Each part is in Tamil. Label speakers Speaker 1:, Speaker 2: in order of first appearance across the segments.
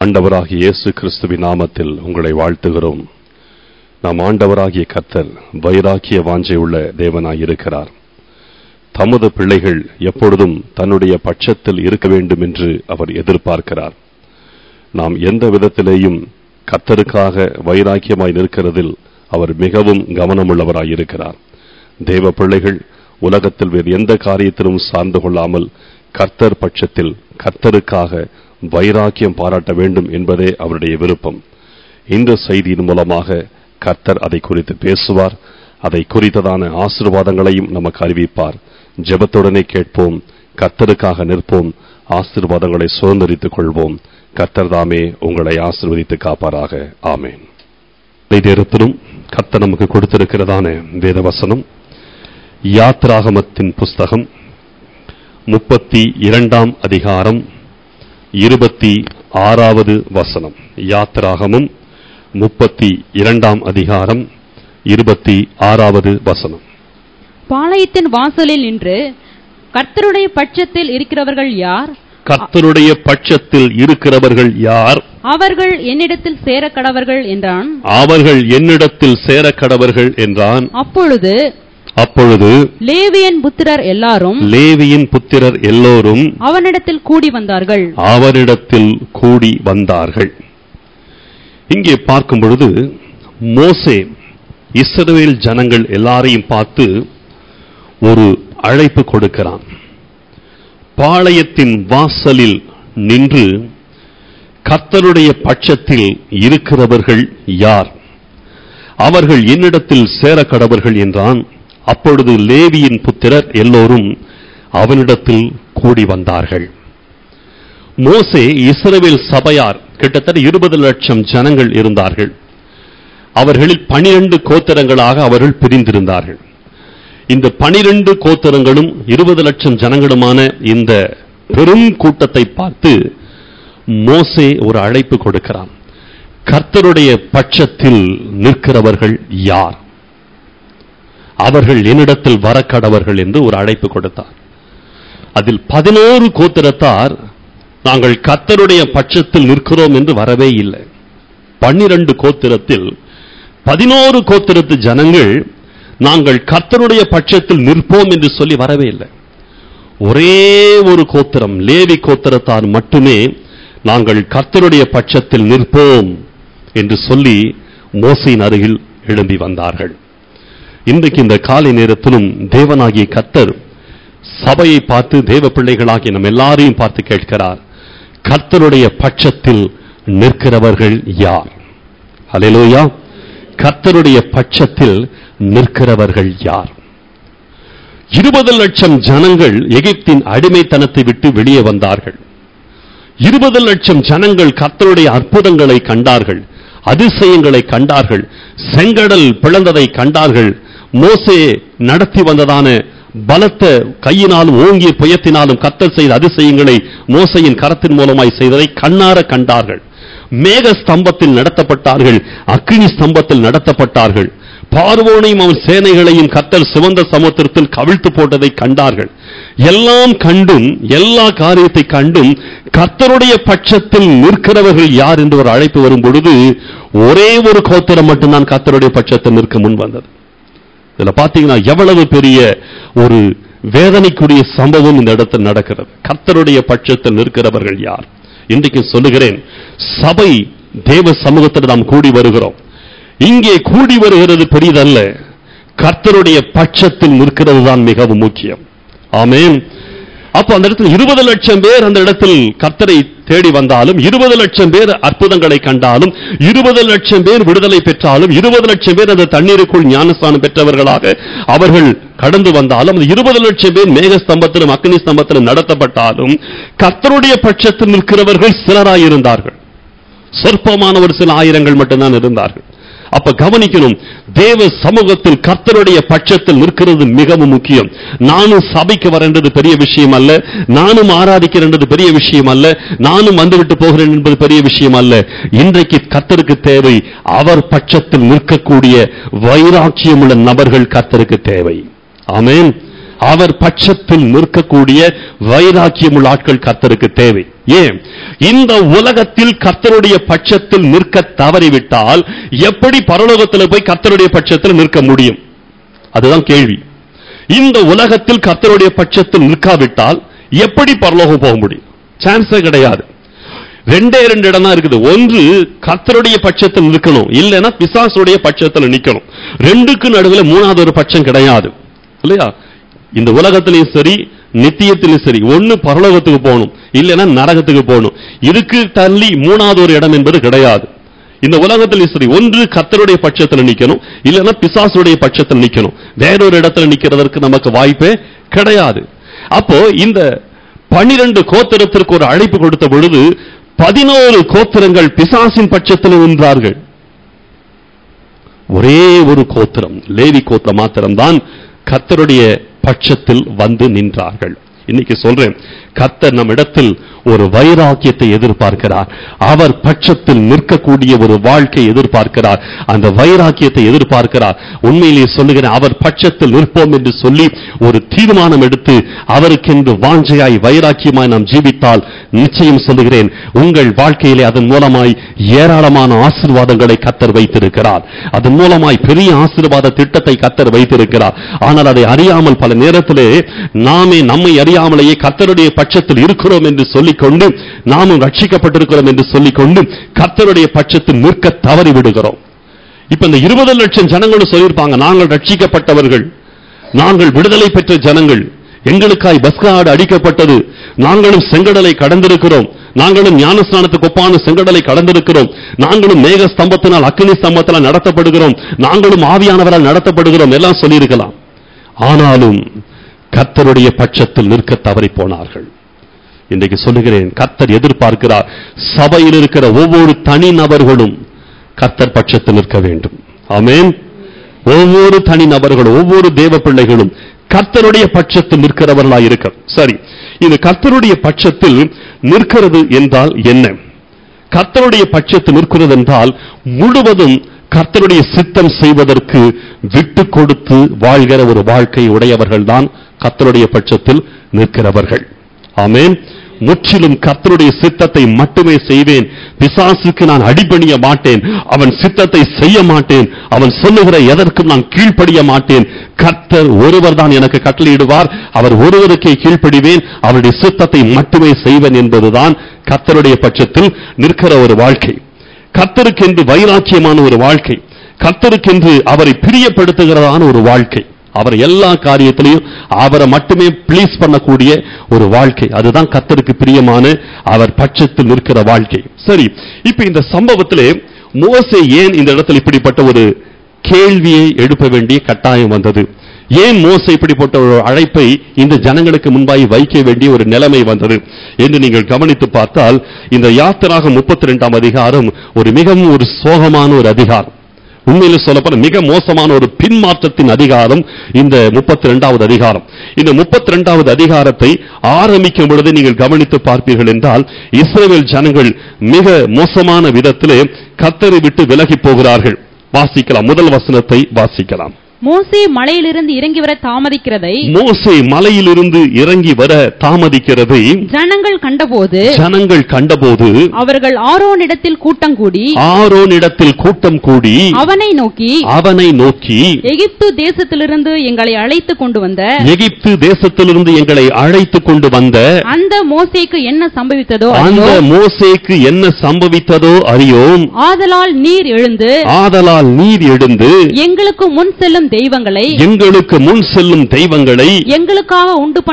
Speaker 1: ஆண்டவராகிய இயேசு கிறிஸ்துவின் நாமத்தில் உங்களை வாழ்த்துகிறோம். நாம் ஆண்டவராகிய கர்த்தர் வைராக்கிய வாஞ்சை உள்ள தேவனாய் இருக்கிறார். தமது பிள்ளைகள் எப்பொழுதும் தன்னுடைய பட்சத்தில் இருக்க வேண்டும் என்று அவர் எதிர்பார்க்கிறார். நாம் எந்த விதத்திலேயும் கர்த்தருக்காக வைராக்கியமாய் நிற்கிறதில் அவர் மிகவும் கவனமுள்ளவராய் இருக்கிறார். தேவ பிள்ளைகள் உலகத்தில் வேறு எந்த காரியத்திலும் சார்ந்து கொள்ளாமல் கர்த்தர் பட்சத்தில் கர்த்தருக்காக வைராக்கியம் பாராட்ட வேண்டும் என்பதே அவருடைய விருப்பம். இந்த செய்தியின் மூலமாக கர்த்தர் அதை குறித்து பேசுவார். அதை குறித்ததான ஆசீர்வாதங்களையும் நமக்கு அறிவிப்பார். ஜெபத்துடனே கேட்போம், கர்த்தருக்காக நிற்போம், ஆசீர்வாதங்களை சுதந்தரித்துக் கொள்வோம். கர்த்தர் தாமே உங்களை ஆசீர்வதித்து காப்பாராக. ஆமென். நேரத்திலும் கர்த்தர் நமக்கு கொடுத்திருக்கிறதான வேத வசனம் யாத்ராகமத்தின் புஸ்தகம் 32 அதிகாரம் 26 வசனம். யாத்ராகமம் 32 அதிகாரம் 26 வசனம்.
Speaker 2: பாளையத்தின் வாசலில் நின்று கர்த்தருடைய பட்சத்தில் இருக்கிறவர்கள் யார்?
Speaker 1: கர்த்தருடைய பட்சத்தில் இருக்கிறவர்கள் யார்?
Speaker 2: அவர்கள் என்னிடத்தில் சேர கடவர்கள் என்றான்.
Speaker 1: அவர்கள் என்னிடத்தில் சேர கடவர்கள் என்றான். அப்பொழுது
Speaker 2: லேவியின் புத்திரர் எல்லாரும் அவனிடத்தில் கூடி வந்தார்கள். இங்கே பார்க்கும் பொழுது மோசே இஸ்ரவேல் ஜனங்கள் எல்லாரையும் பார்த்து ஒரு அழைப்பு கொடுக்கிறான். பாளையத்தின் வாசலில் நின்று கர்த்தருடைய பட்சத்தில் இருக்கிறவர்கள் யார்? அவர்கள் என்னிடத்தில் சேர கடவர்கள் என்றான். அப்பொழுது லேவியின் புத்திரர் எல்லோரும் அவனிடத்தில் கூடி வந்தார்கள். மோசே இஸ்ரவேல் சபையார் கிட்டத்தட்ட 20 லட்சம் ஜனங்கள் இருந்தார்கள். அவர்களில் 12 கோத்திரங்களாக அவர்கள் பிரிந்திருந்தார்கள். இந்த 12 கோத்திரங்களும் 20 லட்சம் ஜனங்களுமான இந்த பெரும் கூட்டத்தை பார்த்து மோசே ஒரு அழைப்பு கொடுக்கிறான். கர்த்தருடைய பட்சத்தில் நிற்கிறவர்கள் யார்? அவர்கள் என்னிடத்தில் வரக்கடவர்கள் என்று ஒரு அழைப்பு கொடுத்தார். அதில் 11 கோத்திரத்தார் நாங்கள் கர்த்தருடைய பட்சத்தில் நிற்கிறோம் என்று வரவே இல்லை. 12 கோத்திரத்தில் 11 கோத்திரத்து ஜனங்கள் நாங்கள் கர்த்தருடைய பட்சத்தில் நிற்போம் என்று சொல்லி வரவே இல்லை. ஒரே ஒரு கோத்திரம், லேவி கோத்திரத்தார் மட்டுமே நாங்கள் கர்த்தருடைய பட்சத்தில் நிற்போம் என்று சொல்லி மோசேயின் அருகில் எழும்பி வந்தார்கள். இன்றைக்கு இந்த காலை நேரத்திலும் தேவனாகிய கர்த்தர் சபையை பார்த்து, தேவ பிள்ளைகளாகிய நம்ம எல்லாரையும் பார்த்து கேட்கிறார், கர்த்தருடைய பட்சத்தில் நிற்கிறவர்கள் யார்? ஹல்லேலூயா. கர்த்தருடைய பட்சத்தில் நிற்கிறவர்கள் யார்? 20 லட்சம் ஜனங்கள் எகிப்தின் அடிமைத்தனத்தை விட்டு வெளியே வந்தார்கள். 20 லட்சம் ஜனங்கள் கர்த்தருடைய அற்புதங்களை கண்டார்கள், அதிசயங்களை கண்டார்கள், செங்கடல் பிளந்ததை கண்டார்கள். மோசே நடத்தி வந்ததான பலத்த கையினாலும் ஓங்கிய புயத்தினாலும் கர்த்தர் செய்த அதிசயங்களை மோசேயின் கரத்தின் மூலமாய் செய்ததை கண்ணார கண்டார்கள். மேக ஸ்தம்பத்தில் நடத்தப்பட்டார்கள், அக்கினி ஸ்தம்பத்தில் நடத்தப்பட்டார்கள். பார்வோனையும் அவன் சேனைகளையும் கர்த்தர் சிவந்த சமுத்திரத்தில் கவிழ்த்து போட்டதை கண்டார்கள். எல்லாம் கண்டும், எல்லா காரியத்தை கண்டும் கர்த்தருடைய பட்சத்தில் நிற்கிறவர்கள் யார் என்று ஒரு அழைப்பு வரும் பொழுது ஒரே ஒரு கோத்திரம் மட்டும்தான் கர்த்தருடைய பட்சத்தில் நிற்க முன் வந்தது. இதுல பாத்தீங்கன்னா எவ்வளவு பெரிய ஒரு வேதனைக்குரிய சம்பவம் இந்த இடத்தில் நடக்கிறது. கர்த்தருடைய பட்சத்தில் நிற்கிறவர்கள் யார்? இன்றைக்கு சொல்லுகிறேன், சபை தேவ சமூகத்தில் நாம் கூடி வருகிறோம். இங்கே கூடி வருகிறது பெரியதல்ல, கர்த்தருடைய பட்சத்தில் நிற்கிறது தான் மிகவும் முக்கியம். ஆமென். அப்ப அந்த இடத்துல 20 லட்சம் பேர் அந்த இடத்தில் கர்த்தரை தேடி வந்தாலும், 20 லட்சம் பேர் அற்புதங்களை கண்டாலும், 20 லட்சம் பேர் விடுதலை பெற்றாலும், 20 லட்சம் பேர் அந்த தண்ணீருக்குள் ஞானஸ்தானம் பெற்றவர்களாக அவர்கள் கடந்து வந்தாலும், 20 லட்சம் பேர் மேக ஸ்தம்பத்திலும் அக்னி ஸ்தம்பத்திலும் நடத்தப்பட்டாலும், கர்த்தருடைய பட்சத்தில் நிற்கிறவர்கள் சிலராயிருந்தார்கள். சொற்பமான ஒரு சில ஆயிரங்கள் மட்டும்தான் இருந்தார்கள். அப்ப கவனிக்கணும், தேவ சமூகத்தில் கர்த்தருடைய பட்சத்தில் நிற்கிறது மிகவும் முக்கியம். நானும் சபைக்கு வரேன்றது பெரிய விஷயம் அல்ல, நானும் ஆராதிக்கிறேன்றது பெரிய விஷயம் அல்ல, நானும் வந்துவிட்டு போகிறேன் என்பது பெரிய விஷயம் அல்ல. இன்றைக்கு கர்த்தருக்கு தேவை அவர் பட்சத்தில் நிற்கக்கூடிய வைராக்கியமுள்ள நபர்கள் கர்த்தருக்கு தேவை. ஆமென். அவர் பட்சத்தில் நிற்கக்கூடிய வைராக்கியமுள்ள ஆட்கள் கர்த்தருக்கு தேவை. ஏன்? இந்த உலகத்தில் கர்த்தருடைய பட்சத்தில் நிற்க தவறிவிட்டால் எப்படி பரலோகத்தில் போய் கர்த்தருடைய பட்சத்தில் நிற்க முடியும்? அதுதான் கேள்வி. இந்த உலகத்தில் கர்த்தருடைய பட்சத்தில் நிற்காவிட்டால் எப்படி பரலோகம் போக முடியும்? சான்ஸே கிடையாது. ரெண்டே இடம் தான் இருக்குது. ஒன்று கர்த்தருடைய பட்சத்தில் நிற்கணும், இல்லைன்னா பிசாசுடைய பட்சத்தில் நிற்கணும். ரெண்டுக்கு நடுவில் மூணாவது ஒரு பட்சம் கிடையாது, இல்லையா? இந்த உலகத்திலையும் சரி நித்தியத்திலும் சரி, ஒன்னு பரலோகத்துக்கு போகணும், இல்லைன்னா நரகத்துக்கு போகணும். இதுக்கு தள்ளி மூணாவது ஒரு இடம் என்பது கிடையாது. இந்த உலகத்திலும் சரி, ஒன்று கர்த்தருடைய பட்சத்தில் நிற்கணும், இல்லைன்னா பிசாசுடைய பட்சத்தில் நிற்கணும். வேறொரு இடத்துல நிற்கிறதற்கு நமக்கு வாய்ப்பே கிடையாது. அப்போ இந்த 12 கோத்திரத்திற்கு ஒரு அழைப்பு கொடுத்த பொழுது 11 கோத்திரங்கள் பிசாசின் பட்சத்தில் நின்றார்கள். ஒரே ஒரு கோத்திரம், லேவி கோத்திரம் மாத்திரம்தான் கர்த்தருடைய பட்சத்தில் வந்து நின்றார்கள். இன்னைக்கு சொல்றேன், கர்த்தர் நம் இடத்தில் ஒரு வைராக்கியத்தை எதிர்பார்க்கிறார். அவர் பட்சத்தில் நிற்கக்கூடிய ஒரு வாழ்க்கை எதிர்பார்க்கிறார். அந்த வைராக்கியத்தை எதிர்பார்க்கிறார். உண்மையிலேயே சொல்லுகிறேன், அவர் பட்சத்தில் நிற்போம் என்று சொல்லி ஒரு தீர்மானம் எடுத்து அவருக்கென்று வாஞ்சையாய் வைராக்கியமாய் நாம் ஜீவித்தால் நிச்சயம் சொல்லுகிறேன், உங்கள் வாழ்க்கையிலே அதன் மூலமாய் ஏராளமான ஆசீர்வாதங்களை கர்த்தர் வைத்திருக்கிறார். அதன் மூலமாய் பெரிய ஆசீர்வாத திட்டத்தை கர்த்தர் வைத்திருக்கிறார். ஆனால் அதை அறியாமல் பல நேரத்திலே நாமே நம்மை அறியாமலேயே கர்த்தருடைய பட்சத்தில் இருக்கிறோம் என்று சொல்லிக்கொண்டு, நாமும் ரட்சிக்கப்பட்டிருக்கிறோம் என்று சொல்லிக்கொண்டு கர்த்தருடைய பட்சத்தில் நிற்க தவறி விடுகிறோம். இப்ப இந்த 20 லட்சம் ஜனங்களும் சொல்லியிருப்பாங்க, நாங்கள் ரட்சிக்கப்பட்டவர்கள், நாங்கள் விடுதலை பெற்ற ஜனங்கள், எங்களுக்காய் பஸ்காடு அடிக்கப்பட்டது, நாங்களும் செங்கடலை கடந்திருக்கிறோம், நாங்களும் ஞானஸ்நானத்துக்கு ஒப்பான செங்கடலை கடந்திருக்கிறோம், நாங்களும் மேக ஸ்தம்பத்தினால் அக்கினி ஸ்தம்பத்தினால் நடத்தப்படுகிறோம், நாங்களும் ஆவியானவரால் நடத்தப்படுகிறோம் எல்லாம் சொல்லியிருக்கலாம். ஆனாலும் கர்த்தருடைய பட்சத்தில் நிற்க தவறி போனார்கள். இன்றைக்கு சொல்லுகிறேன், கர்த்தர் எதிர்பார்க்கிறார், சபையில் இருக்கிற ஒவ்வொரு தனி நபர்களும் கர்த்தர் பட்சத்தில் நிற்க வேண்டும். ஆமென். ஒவ்வொரு தனி நபர்களும், ஒவ்வொரு தேவ பிள்ளைகளும் கர்த்தருடைய பட்சத்தில் நிற்கிறவர்களாய் இருக்க. சரி, இது கர்த்தருடைய பட்சத்தில் நிற்கிறது என்றால் என்ன? கர்த்தருடைய பட்சத்தில் நிற்கிறது என்றால் முழுவதும் கர்த்தருடைய சித்தம் செய்வதற்கு விட்டு கொடுத்து வாழ்கிற ஒரு வாழ்க்கை உடையவர்கள் தான் கர்த்தருடைய பட்சத்தில் நிற்கிறவர்கள். ஆமென். முற்றிலும் கர்த்தருடைய சித்தத்தை மட்டுமே செய்வேன், பிசாசுக்கு நான் அடிபணிய மாட்டேன், அவன் சித்தத்தை செய்ய மாட்டேன், அவன் சொல்லுகிற எதற்கும் நான் கீழ்ப்படிய மாட்டேன், கர்த்தர் ஒருவர் தான் எனக்கு கட்டளையிடுவார், அவர் ஒருவருக்கே கீழ்ப்படிவேன், அவருடைய சித்தத்தை மட்டுமே செய்வேன் என்பதுதான் கர்த்தருடைய பட்சத்தில் நிற்கிற ஒரு வாழ்க்கை. கர்த்தருக்கென்று வைராக்கியமான ஒரு வாழ்க்கை, கர்த்தருக்கென்று அவரை பிரியப்படுத்துகிறதான ஒரு வாழ்க்கை, அவர் எல்லா காரியத்திலையும் அவரை மட்டுமே ப்ளீஸ் பண்ணக்கூடிய ஒரு வாழ்க்கை, அதுதான் கர்த்தருக்கு பிரியமான அவர் பட்சத்தில் நிற்கிற வாழ்க்கை. சரி, இப்ப இந்த சம்பவத்திலே மோசே ஏன் இந்த இடத்தில் இப்படிப்பட்ட ஒரு கேள்வியை எழுப்ப வேண்டிய கட்டாயம் வந்தது? ஏன் மோசே இப்படிப்பட்ட ஒரு அழைப்பை இந்த ஜனங்களுக்கு முன்பாய் வைக்க வேண்டிய ஒரு நிலைமை வந்தது என்று நீங்கள் கவனித்து பார்த்தால், இந்த யாத்திராகமம் 32ஆம் அதிகாரம் ஒரு மிகவும் ஒரு சோகமான ஒரு அதிகாரம். உண்மையில் சொல்லப்போன மிக மோசமான ஒரு பின்மாற்றத்தின் அதிகாரம் இந்த 32வது அதிகாரம். இந்த 32வது அதிகாரத்தை ஆரம்பிக்கும் பொழுது நீங்கள் கவனித்து பார்ப்பீர்கள் என்றால், இஸ்ரவேல் ஜனங்கள் மிக மோசமான விதத்திலே கர்த்தரை விட்டு விலகி போகிறார்கள். வாசிக்கலாம், முதல் வசனத்தை வாசிக்கலாம்.
Speaker 3: மோசே மலையிலிருந்து இறங்கி வர தாமதிக்கிறதை ஜனங்கள் கண்டபோது அவர்கள் ஆரோனிடத்தில் கூட்டம் கூடி அவனை நோக்கி எகிப்து தேசத்திலிருந்து எங்களை அழைத்து கொண்டு வந்த அந்த மோசேக்கு என்ன சம்பவித்ததோ அறியோம். ஆதலால் நீர் எழுந்து எங்களுக்கு முன் செல்லும் தெய்வங்களை எங்களுக்காக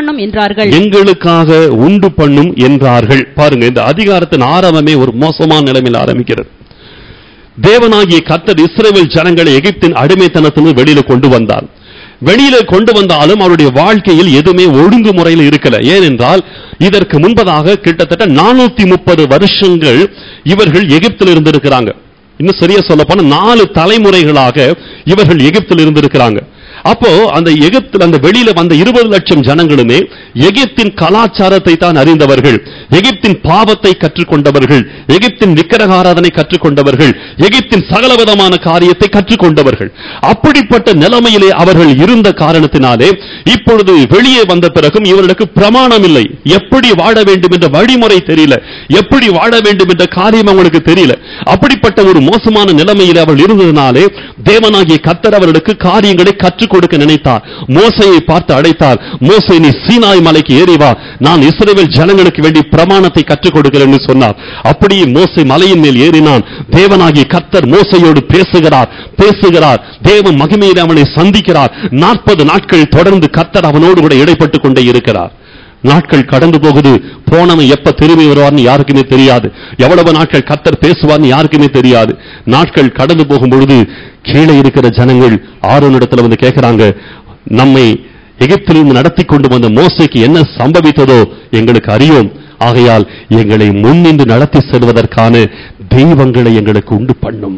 Speaker 3: உண்டு பண்ணும் என்றார்கள். பாருங்க, இந்த அதிகாரத்தின் ஆரம்பமே ஒரு மோசமான நிலைமையில் ஆரம்பிக்கிறது. தேவனாகிய கர்த்தர் இஸ்ரவேல் ஜனங்களை எகிப்தின் அடிமைத்தனத்திலிருந்து வெளியில கொண்டு வந்தாலும் அவருடைய வாழ்க்கையில் எதுவுமே ஒழுங்குமுறையில் இருக்கல. ஏனென்றால் இதற்கு முன்பதாக கிட்டத்தட்ட 430 வருஷங்கள் இவர்கள் எகிப்தில் இருந்திருக்கிறாங்க. இன்னும் சரியா சொல்ல போனா 4 தலைமுறைகளாக இவர்கள் எகிப்தில் இருந்திருக்கிறாங்க. அப்போ அந்த எகிப்தில் அந்த வெளியில வந்த 20 லட்சம் ஜனங்களுமே எகிப்தின் கலாச்சாரத்தை தான் அறிந்தவர்கள், எகிப்தின் பாவத்தை கற்றுக்கொண்டவர்கள், எகிப்தின் விக்கிரக ஆராதனை கற்றுக்கொண்டவர்கள், எகிப்தின் சகலவிதமான காரியத்தை கற்றுக்கொண்டவர்கள். அப்படிப்பட்ட நிலைமையிலே அவர்கள் இருந்த காரணத்தினாலே இப்பொழுது வெளியே வந்த பிறகும் இவர்களுக்கு பிரமாணம் இல்லை, எப்படி வாழ வேண்டும் என்ற வழிமுறை தெரியல, எப்படி வாழ வேண்டும் என்ற காரியம் அவங்களுக்கு தெரியல. அப்படிப்பட்ட ஒரு மோசமான நிலைமையில் அவர்கள் இருந்ததினாலே தேவனாகிய கர்த்தர் அவர்களுக்கு காரியங்களை கற்றுக் கொடுக்க நினைத்தார். மோசையை பார்த்து அழைத்தார். மோசே, நீ சீனாய் மலைக்கு ஏறி வா, நான் இஸ்ரவேல் ஜனங்களுக்கு வேண்டி பிரமாணத்தை கற்றுக் கொடுக்கிறேன் என்று சொன்னார். அப்படியே மோசே மலையின் மேல் ஏறினான். தேவனாகிய கர்த்தர் மோசையோடு பேசுகிறார். தேவ மகிமையிலே அவனை சந்திக்கிறார். 40 நாட்கள் தொடர்ந்து கர்த்தர் அவனோடு கூட இடைப்பட்டுக் கொண்டே இருக்கிறார். நாட்கள் கடந்து போகுது. போனவன் எப்ப திரும்பி வருவார்னு யாருக்குமே தெரியாது. எவ்வளவு நாட்கள் கர்த்தர் பேசுவார்னு யாருக்குமே தெரியாது. நாட்கள் கடந்து போகும் பொழுது கீழே இருக்கிற ஜனங்கள் ஆரோனிடத்துல வந்து கேட்கிறாங்க, நம்மை எகிப்திலிருந்து நடத்தி கொண்டு வந்த மோசேக்கு என்ன சம்பவித்ததோ எங்களுக்கு அறியோம், ஆகையால் எங்களை முன்னின்று நடத்தி செல்வதற்கான தெய்வங்களை எங்களுக்கு உண்டு பண்ணும்.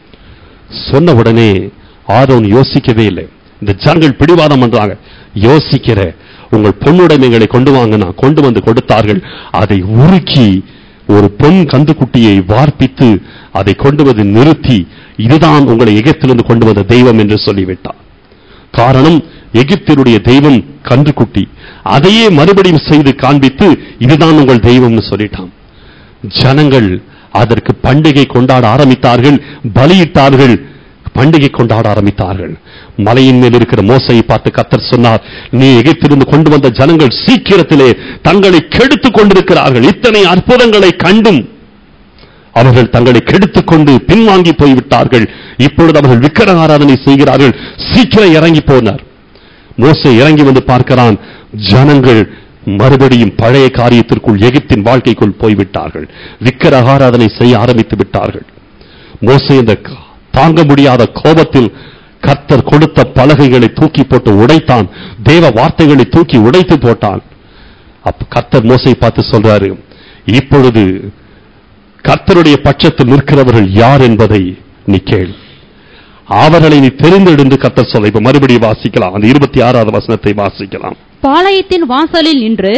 Speaker 3: சொன்ன உடனே ஆரோன் யோசிக்கவே இல்லை. இந்த ஜனங்கள் பிடிவாதம் பண்றாங்க. யோசிக்கிற உங்கள் பொன்னுடைமைகளை கொண்டு வாங்கினா கொண்டு வந்து கொடுத்தார்கள். அதை உருக்கி ஒரு பொன் கந்துக்குட்டியை வார்ப்பித்து அதை கொண்டு வந்து நிறுத்தி, இதுதான் உங்களை எகிப்திலிருந்து கொண்டு வந்த தெய்வம் என்று சொல்லிவிட்டார். காரணம், எகிப்தினுடைய தெய்வம் கன்றுக்குட்டி. அதையே மறுபடியும் செய்து காண்பித்து இதுதான் உங்கள் தெய்வம்னு சொல்லிட்டான். ஜனங்கள் அதற்கு பண்டிகை கொண்டாட ஆரம்பித்தார்கள், பலியிட்டார்கள், பண்டிகை கொண்டாட ஆரம்பித்தார்கள். மலையின் மேல் இருக்கிற மோசையை பார்த்து கர்த்தர் சொன்னார், நீ எகிப்திலிருந்து கொண்டு வந்த ஜனங்கள் சீக்கிரத்திலே தங்களை கெடுத்துக் கொண்டிருக்கிறார்கள். இத்தனை அற்புதங்களை கண்டும் அவர்கள் தங்களை கெடுத்துக் கொண்டு பின்வாங்கி போய்விட்டார்கள். இப்பொழுது அவர்கள் விக்கிரக ஆராதனை செய்கிறார்கள். சீக்கிரம் இறங்கி போனார். மோசே இறங்கி வந்து பார்க்கிறான், ஜனங்கள் மறுபடியும் பழைய காரியத்திற்குள் எகிப்தின் வாழ்க்கைக்குள் போய்விட்டார்கள். விக்கிரக ஆராதனை செய்ய ஆரம்பித்து விட்டார்கள். மோசே இந்த தாங்க முடியாத கோபத்தில் கர்த்தர் கொடுத்த பலகைகளை தூக்கி போட்டு உடைத்தான். தேவ வார்த்தைகளை தூக்கி உடைத்து போட்டான். அப்ப கர்த்தர் மோசையை பார்த்து சொல்றாரு, இப்பொழுது கர்த்தருடைய பட்சத்தில் நிற்கிறவர்கள் யார் என்பதை நீ கேள், அவர்களை நீ தெரிந்தெடுத்து கர்த்தர் சொல்ல. இப்ப மறுபடியும் வாசிக்கலாம், அந்த 26வது வசனத்தை வாசிக்கலாம்.
Speaker 4: பாளையத்தின் வாசலில்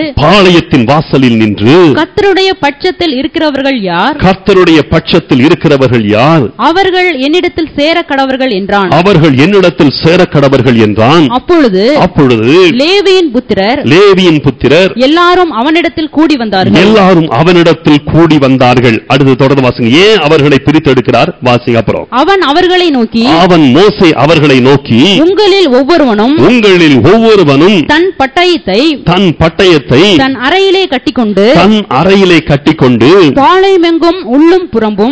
Speaker 4: நின்று கர்த்தருடைய பட்சத்தில் இருக்கிறவர்கள் யார்,
Speaker 3: கர்த்தருடைய பட்சத்தில் இருக்கிறவர்கள் யார்,
Speaker 4: அவர்கள் என்னிடத்தில் சேர கடவர்கள் என்றான். அப்பொழுது லேவியின் புத்திரர் எல்லாரும் அவனிடத்தில் கூடி வந்தார்கள். அடுத்து தொடர்ந்து வாசிங்க. ஏன் அவர்களை பிரித்தெடுக்கிறார் வாசிங்க. அப்புறம் அவன் மோசே அவர்களை நோக்கி உங்களில் ஒவ்வொருவனும் தன் பட்டயத்தை தன் அறையிலே கட்டிக்கொண்டு பாளையமெங்கும் உள்ளும்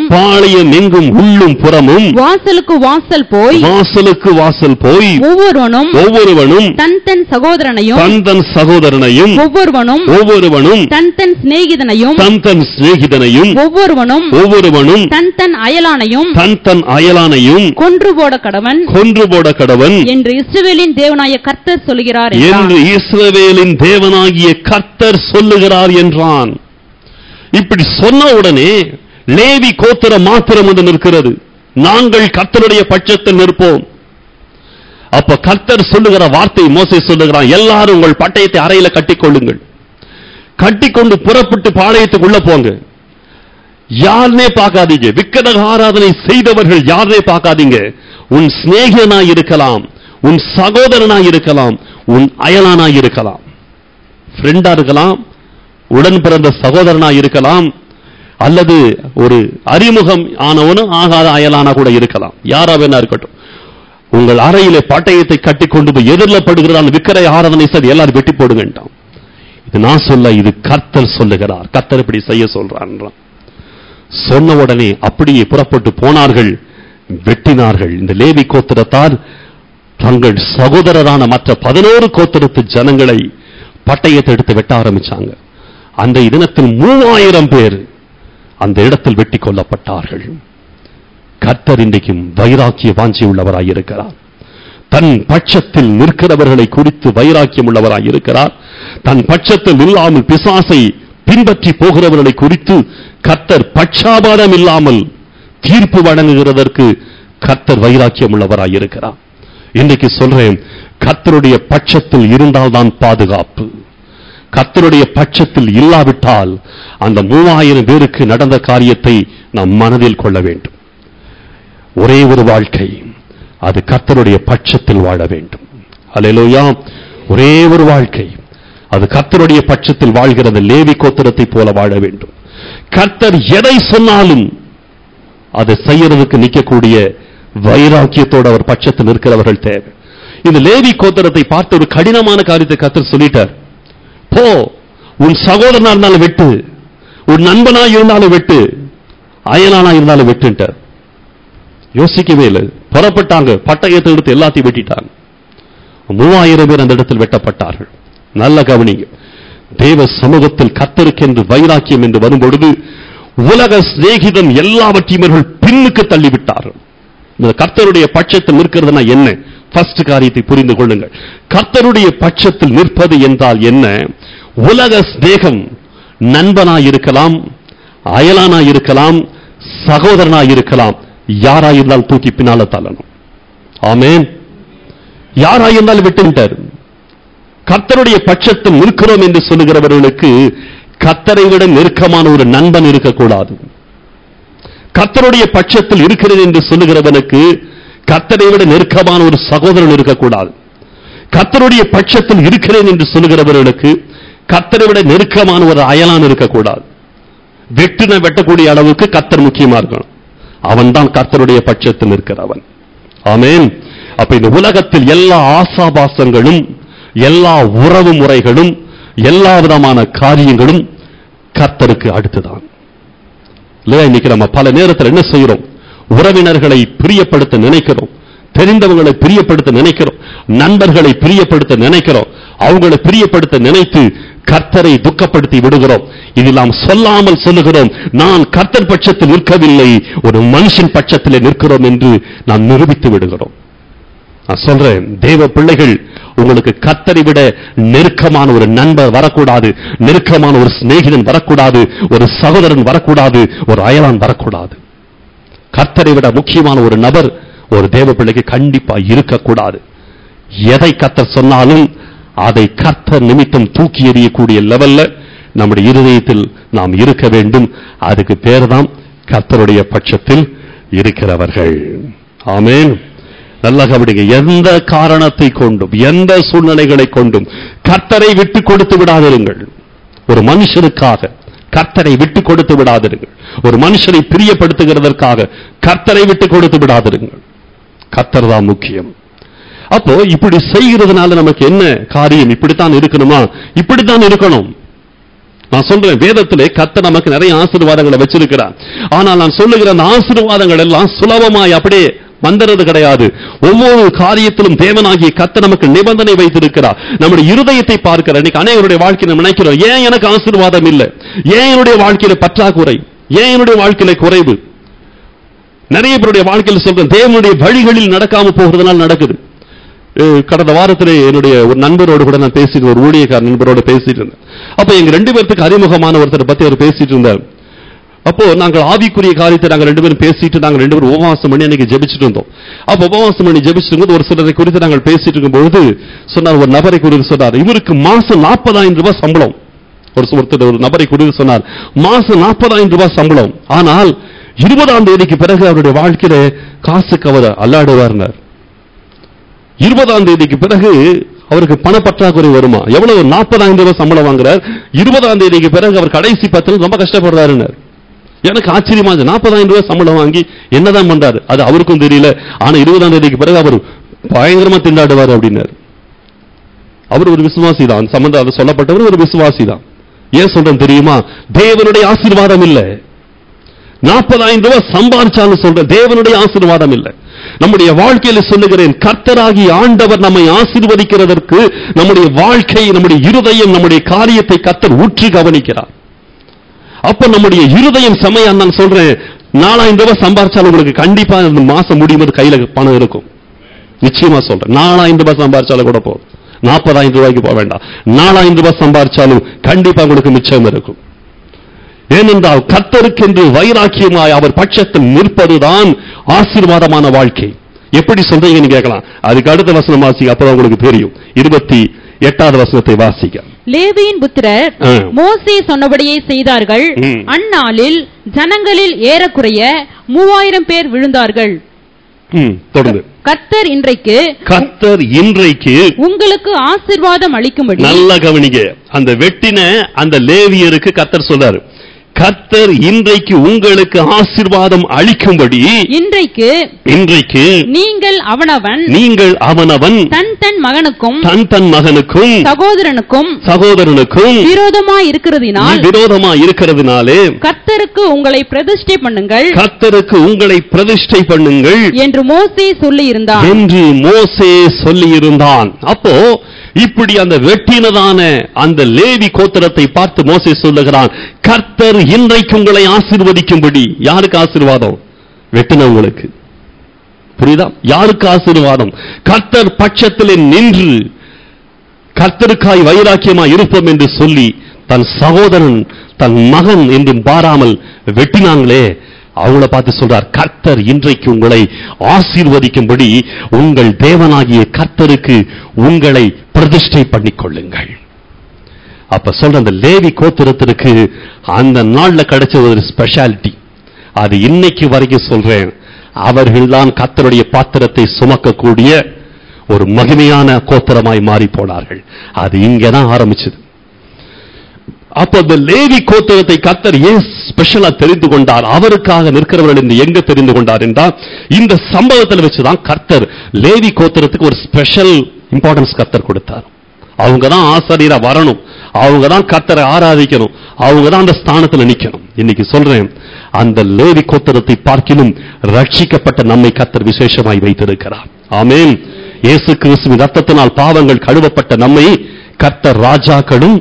Speaker 4: புறமும் வாசலுக்கு வாசல் போய் ஒவ்வொருவனும் தன் சகோதரனையும் ஒவ்வொருவனும் தன் சிநேகிதனையும் ஒவ்வொருவனும் தன் அயலானையும் கொன்று போட கடவன் என்று இஸ்ரவேலின் தேவனாகிய கர்த்தர் சொல்கிறார் என்று இஸ்ரவேலின் தேவனாகிய கர்த்தர் சொல்லுகிறார் என்றான். இப்படி சொன்ன உடனே லேவி கோத்திரம் மாத்திரம் வந்து நிற்கிறது. நாங்கள் கர்த்தருடைய பட்சத்தில் நிற்போம். அப்ப கர்த்தர் சொல்லுகிற வார்த்தை மோசே சொல்லுகிறான், எல்லாரும் உங்கள் பட்டயத்தை அறையில கட்டிக்கொள்ளுங்கள், கட்டிக்கொண்டு புறப்பட்டு பாளையத்துக்குள்ள போங்க. யாருனே பார்க்காதீங்க, விக்கிரக ஆராதனை செய்தவர்கள் யாருனே பார்க்காதீங்க. உன் சிநேகிதனாய் இருக்கலாம், உன் சகோதரனாய் இருக்கலாம், உன் அயலானாய் இருக்கலாம், ஃப்ரெண்டா இருக்கலாம், உடன் பிறந்த சகோதரனாய் இருக்கலாம், அல்லது ஒரு அறிமுகம் ஆனவனும் ஆகாத அயலானா கூட இருக்கலாம். யாரா வேணா இருக்கட்டும். உங்கள் அறையிலே பட்டயத்தை கட்டி கொண்டு போய் எதிரில் படுகிற அந்த விக்கிரக ஆராதனை செய்து எல்லாரும் வெட்டி போடுங்கட்டான். இது நான் சொல்ல, இது கர்த்தர் சொல்லுகிறார். கர்த்தர் இப்படி செய்ய சொல்றான். சொன்ன உடனே அப்படியே புறப்பட்டு போனார்கள், வெட்டினார்கள். இந்த லேவி கோத்திரத்தார் தங்கள் சகோதரரான மற்ற 11 கோத்திரத்து ஜனங்களை பட்டயத்தை எடுத்து வெட்ட ஆரம்பிச்சாங்க. அந்த தினத்தில் 3000 பேர் அந்த இடத்தில் வெட்டி கொல்லப்பட்டார்கள். கர்த்தர் இன்றைக்கும் வைராக்கிய வாஞ்சி உள்ளவராய் இருக்கிறார். தன் பட்சத்தில் நிற்கிறவர்களை குறித்து வைராக்கியம் உள்ளவராய் இருக்கிறார். தன் பட்சத்தில் இல்லாமல் பிசாசை பின்பற்றி போகிறவர்களை குறித்து கர்த்தர் பட்சாபாதம் இல்லாமல் தீர்ப்பு வழங்குகிறதற்கு கர்த்தர் வைராக்கியம் உள்ளவராய் இருக்கிறார்.
Speaker 3: இன்றைக்கு சொல்றேன், கர்த்தருடைய பட்சத்தில் இருந்தால்தான் பாதுகாப்பு. கர்த்தருடைய பட்சத்தில் இல்லாவிட்டால் அந்த 3000 பேருக்கு நடந்த காரியத்தை நாம் மனதில் கொள்ள வேண்டும். ஒரே ஒரு வாழ்க்கை, அது கர்த்தருடைய பட்சத்தில் வாழ வேண்டும். அல்லேலூயா. ஒரே ஒரு வாழ்க்கை, அது கர்த்தருடைய பட்சத்தில் வாழ்கிறது. லேவி கோத்திரத்தை போல வாழ வேண்டும். கர்த்தர் எதை சொன்னாலும் அதை செய்யறதுக்கு நிற்கக்கூடிய வைராக்கியத்தோடு அவர் பட்சத்தில் இருக்கிறவர்கள் தேவை. இந்த லேவி கோத்திரத்தை பார்த்து ஒரு கடினமான காரியத்தை கர்த்தர் சொல்லிட்டார். போ, உன் சகோதரனா இருந்தாலும் வெட்டு, உன் நண்பனா இருந்தாலும் வெட்டு, அயலானா இருந்தாலும் வெட்டுட்டார். யோசிக்கவே இல்லை. புறப்பட்டாங்க, பட்டயத்தை எடுத்து எல்லாத்தையும் வெட்டிட்டாங்க. 3000 பேர் அந்த இடத்தில் வெட்டப்பட்டார்கள். நல்ல கவனிங்க, தேவ சமூகத்தில் கர்த்தருக்கென்று வைராக்கியம் என்று வரும்பொழுது உலக சிநேகிதம் எல்லாவற்றையும் இவர்கள் பின்னுக்கு தள்ளிவிட்டார்கள். இந்த கர்த்தருடைய பட்சத்தில் நிற்கிறதுனா என்ன? ஃபர்ஸ்ட் காரியத்தை புரிந்து கொள்ளுங்கள். கர்த்தருடைய பட்சத்தில் நிற்பது என்றால் என்ன? உலக சிநேகம் நண்பனாய் இருக்கலாம், அயலானாய் இருக்கலாம், சகோதரனாய் இருக்கலாம், யாராயிருந்தால் தூக்கி பின்னால தள்ளணும். ஆமென். யாராயிருந்தால் விட்டுவிட்டார். கர்த்தருடைய பட்சத்தில் நிற்கிறோம் என்று சொல்லுகிறவர்களுக்கு கர்த்தரை விட நெருக்கமான ஒரு நண்பன் இருக்கக்கூடாது. கர்த்தருடைய பட்சத்தில் இருக்கிறது என்று சொல்லுகிறவனுக்கு கர்த்தரை விட நெருக்கமான ஒரு சகோதரன் இருக்கக்கூடாது. கர்த்தருடைய பட்சத்தில் இருக்கிறேன் என்று சொல்லுகிறவர்களுக்கு கர்த்தரை விட நெருக்கமான ஒரு அயலான் இருக்கக்கூடாது. வெட்டக்கூடிய அளவுக்கு கர்த்தர் முக்கியமா இருக்கணும். அவன் தான் கர்த்தருடைய பட்சத்தில் இருக்கிறவன். ஆமென். அப்ப இந்த உலகத்தில் எல்லா ஆசாபாசங்களும், எல்லா உறவு முறைகளும், எல்லா விதமான காரியங்களும் கர்த்தருக்கு அடுத்துதான். இல்லையா? இன்னைக்கு நம்ம பல நேரத்தில் என்ன செய்கிறோம்? உறவினர்களை பிரியப்படுத்த நினைக்கிறோம், தெரிந்தவங்களை பிரியப்படுத்த நினைக்கிறோம், நண்பர்களை பிரியப்படுத்த நினைக்கிறோம். அவங்களை பிரியப்படுத்த நினைத்து கர்த்தரை துக்கப்படுத்தி விடுகிறோம். இதில் நாம் சொல்லாமல் சொல்லுகிறோம், நான் கர்த்தர் பட்சத்தில் நிற்கவில்லை, ஒரு மனுஷன் பட்சத்திலே நிற்கிறோம் என்று நாம் நிரூபித்து விடுகிறோம். நான் சொல்றேன், தேவ பிள்ளைகள், உங்களுக்கு கர்த்தரை விட நெருக்கமான ஒரு நண்பர் வரக்கூடாது, நெருக்கமான ஒரு சிநேகிதன் வரக்கூடாது, ஒரு சகோதரன் வரக்கூடாது, ஒரு அயலான் வரக்கூடாது. கர்த்தரை விட முக்கியமான ஒரு நபர் ஒரு தேவ பிள்ளைக்கு கண்டிப்பா இருக்கக்கூடாது. எதை கர்த்தர் சொன்னாலும் அதை கர்த்தர் நிமித்தம் தூக்கி எறியக்கூடிய லெவல்ல நம்முடைய இருதயத்தில் நாம் இருக்க வேண்டும். அதுக்கு பேர் தான் கர்த்தருடைய பட்சத்தில் இருக்கிறவர்கள். ஆமென். நல்லா கவனிங்க, எந்த காரணத்தை கொண்டும், எந்த சூழ்நிலைகளை கொண்டும் கர்த்தரை விட்டு கொடுத்து விடாதிருங்கள். ஒரு மனுஷனுக்காக கர்த்தரை விட்டு கொடுத்து விடாதிருங்கள். ஒரு மனுஷனை பிரியப்படுத்துகிறதற்காக கர்த்தரை விட்டு கொடுத்து விடாதிருங்கள். கர்த்தர் தான் முக்கியம். அப்போ இப்படி செய்கிறதுனால நமக்கு என்ன காரியம்? இப்படித்தான் இருக்கணுமா? இப்படித்தான் இருக்கணும். நான் சொல்றேன், வேதத்திலே கர்த்தர் நமக்கு நிறைய ஆசீர்வாதங்களை வச்சிருக்கிறார். ஆனால் நான் சொல்லுகிற அந்த ஆசீர்வாதங்கள் எல்லாம் சுலபமாய் அப்படியே வந்தது கிடையாது. ஒவ்வொரு காரியத்திலும் தேவனாகிய கர்த்தர் நமக்கு நிபந்தனை வைத்திருக்கிறார். நம்முடைய இருதயத்தை பார்க்கிற இன்னைக்கு அநேகருடைய வாழ்க்கையை நினைக்கிறோம், ஏன் எனக்கு ஆசீர்வாதம் இல்லை, ஏன் என்னுடைய வாழ்க்கையில பற்றாக்குறை, ஏன் என்னுடைய வாழ்க்கையில குறைவு. நிறைய பேருடைய வாழ்க்கையில் சொல்றேன், தேவனுடைய வழிகளில் நடக்காம போகிறதுனால நடக்குது. கடந்த வாரத்திலே என்னுடைய ஒரு நண்பரோடு கூட நான் பேசிட்டு, ஒரு ஊழியக்கார நண்பரோடு பேசிட்டு இருந்தேன். அப்ப எங்க 2 பேருக்கு அறிமுகமான ஒருத்தரை பத்தி அவர் பேசிட்டு இருந்தார். அப்போ நாங்கள் ஆவிக்குரிய காரியத்தை நாங்கள் 2 பேரும் பேசிட்டு, நாங்கள் 2 பேரும் உபவாசம் பண்ணி அன்னைக்கு ஜெபிச்சுட்டு இருந்தோம். அப்ப உபவாசம் பண்ணி ஜெபிச்சுட்டு இருக்கும்போது ஒரு சிலரை குறித்து நாங்கள் பேசிட்டு இருக்கும்போது சொன்னார், ஒரு நபரை குறித்து சொன்னார், இவருக்கு மாசம் 40,000 ரூபாய் சம்பளம். ஒருத்தர் ஒரு நபரை குறித்து சொன்னார், மாசம் 40,000 ரூபாய் சம்பளம். ஆனால் 20ஆம் தேதிக்கு பிறகு அவருடைய வாழ்க்கையில காசுக்கு அவர் அல்லாடுவார்னார். 20ஆம் தேதிக்கு பிறகு அவருக்கு பணப்பற்றாக்குறை வருமா? எவ்வளவு? 40,000 ரூபாய் சம்பளம் வாங்குறார். 20ஆம் தேதிக்கு பிறகு அவர் கடைசி 10 ரொம்ப கஷ்டப்படுறாருன்னார். எனக்கு ஆச்சரியமா, 40,000 ரூபாய் சம்பளம் வாங்கி என்னதான் பண்றாரு அது அவருக்கும் தெரியல. ஆனா 20ஆம் தேதிக்கு பிறகு அவர் பயங்கரமா திண்டாடுவார் அப்படின்னாரு. அவர் ஒரு விசுவாசி தான், சம்பந்தம் அது சொல்லப்பட்டவர் ஒரு விசுவாசி தான். ஏன் சொல்றேன் தெரியுமா? தேவனுடைய ஆசீர்வாதம் இல்லை. 40,000 ரூபாய் சம்பாதிச்சாலும் சொல்றேன், தேவனுடைய ஆசீர்வாதம் இல்லை. நம்முடைய வாழ்க்கையில சொல்லுகிறேன், கர்த்தராகி ஆண்டவர் நம்மை ஆசீர்வதிக்கிறதற்கு நம்முடைய வாழ்க்கை, நம்முடைய இருதயம், நம்முடைய காரியத்தை கர்த்தர் உற்று கவனிக்கிறார். அப்ப நம்முடைய இருதயம் செமையா, நான் சொல்றேன், 4,000 ரூபாய் சம்பாதிச்சாலும் உங்களுக்கு கண்டிப்பா இந்த மாசம் முடியும் போது கையில பணம் இருக்கும். நிச்சயமா சொல்றேன், 4,000 ரூபாய் சம்பாதிச்சாலும் கூட போதும், 40,000 ரூபாய்க்கு போக வேண்டாம். 4,000 ரூபாய் சம்பாதிச்சாலும் கண்டிப்பா உங்களுக்கு மிச்சம் இருக்கும். ஏனென்றால் கர்த்தருக்கென்று வைராக்கியமாய் அவர் பட்சத்தில் நிற்பதுதான் ஆசீர்வாதமான வாழ்க்கை. எப்படி சொல்றீங்கன்னு கேட்கலாம். அதுக்கு அடுத்த வசனம் வாசிக்க, அப்பதான் உங்களுக்கு தெரியும். 28வது வசனத்தை வாசிக்க.
Speaker 4: லேவியின் புத்திரர் மோசே சொன்னபடியே செய்தார்கள். அந்நாளில் ஜனங்களில் ஏறக்குறைய 3000 பேர் விழுந்தார்கள்.
Speaker 3: தொடர்ந்து.
Speaker 4: கர்த்தர் இன்றைக்கு உங்களுக்கு ஆசீர்வாதம் அளிக்கும்படி.
Speaker 3: நல்லா கவனிங்க, அந்த வெட்டின அந்த லேவியருக்கு கர்த்தர் சொல்றாரு, கர்த்தர் இன்றைக்கு உங்களுக்கு ஆசீர்வாதம் அளிக்கும்படி. இன்றைக்கு நீங்கள் அவனவன் தன் மகனுக்கும் சகோதரனுக்கும் விரோதமாய் இருக்கிறதினாலே கர்த்தருக்கு உங்களை பிரதிஷ்டை பண்ணுங்கள் என்று மோசே சொல்லியிருந்தான். அப்போ இப்படி அந்த வெட்டினதான அந்த லேவி கோத்திரத்தை பார்த்து மோசே சொல்லுகிறான், கர்த்தர் இன்றைக்கு உங்களை ஆசீர்வதிக்கும்படி. யாருக்கு ஆசீர்வாதம்? வெட்டினவங்களுக்கு. புரியுதா? யாருக்கு ஆசீர்வாதம்? கர்த்தர் பட்சத்திலே நின்று கர்த்தருக்காய் வைராக்கியமாய் இருப்போம் என்று சொல்லி தன் சகோதரன் தன் மகன் என்றும் பாராமல் வெட்டினாங்களே, அவங்கள பார்த்து சொல்றார், கர்த்தர் இன்றைக்கு உங்களை ஆசீர்வதிக்கும்படி உங்கள் தேவனாகிய கர்த்தருக்கு உங்களை பிரதிஷ்டை பண்ணிக் கொள்ளுங்கள். அப்ப சொல்ற அந்த லேவி கோத்திரத்திற்கு அந்த நாள்ல கிடைச்ச ஒரு ஸ்பெஷாலிட்டி, அது இன்னைக்கு வரைக்கும் சொல்றேன், அவர்கள்தான் கர்த்தருடைய பாத்திரத்தை சுமக்கக்கூடிய ஒரு மகிமையான கோத்திரமாய் மாறி போனார்கள். அது இங்கதான் ஆரம்பிச்சது. அப்ப அந்த லேவி கோத்திரத்தை கர்த்தர் ஏன் ஸ்பெஷலா தெரிந்து கொண்டார், அவருக்காக நிற்கிறவர்கள் என்று எங்க தெரிந்து கொண்டார் என்றால், இந்த சம்பவத்தில் வச்சுதான் கர்த்தர் லேவி கோத்திரத்துக்கு ஒரு ஸ்பெஷல் இம்பார்ட்டன்ஸ் கர்த்தர் கொடுத்தார். அவங்க தான் ஆசாரியரா வரணும், அவங்க தான் கர்த்தரை ஆராதிக்கணும், அவங்க தான் அந்த ஸ்தானத்தில் நிக்கணும். இன்னைக்கு சொல்றேன், அந்த லேவி கோத்திரத்தை பார்க்கிலும் ரட்சிக்கப்பட்ட நம்மை கர்த்தர் விசேஷமாய் வைத்திருக்கிறார். ஆமென். இயேசு கிறிஸ்துவின் ரத்தத்தினால் பாவங்கள் கழுவப்பட்ட நம்மை கர்த்தர் ராஜாக்களும்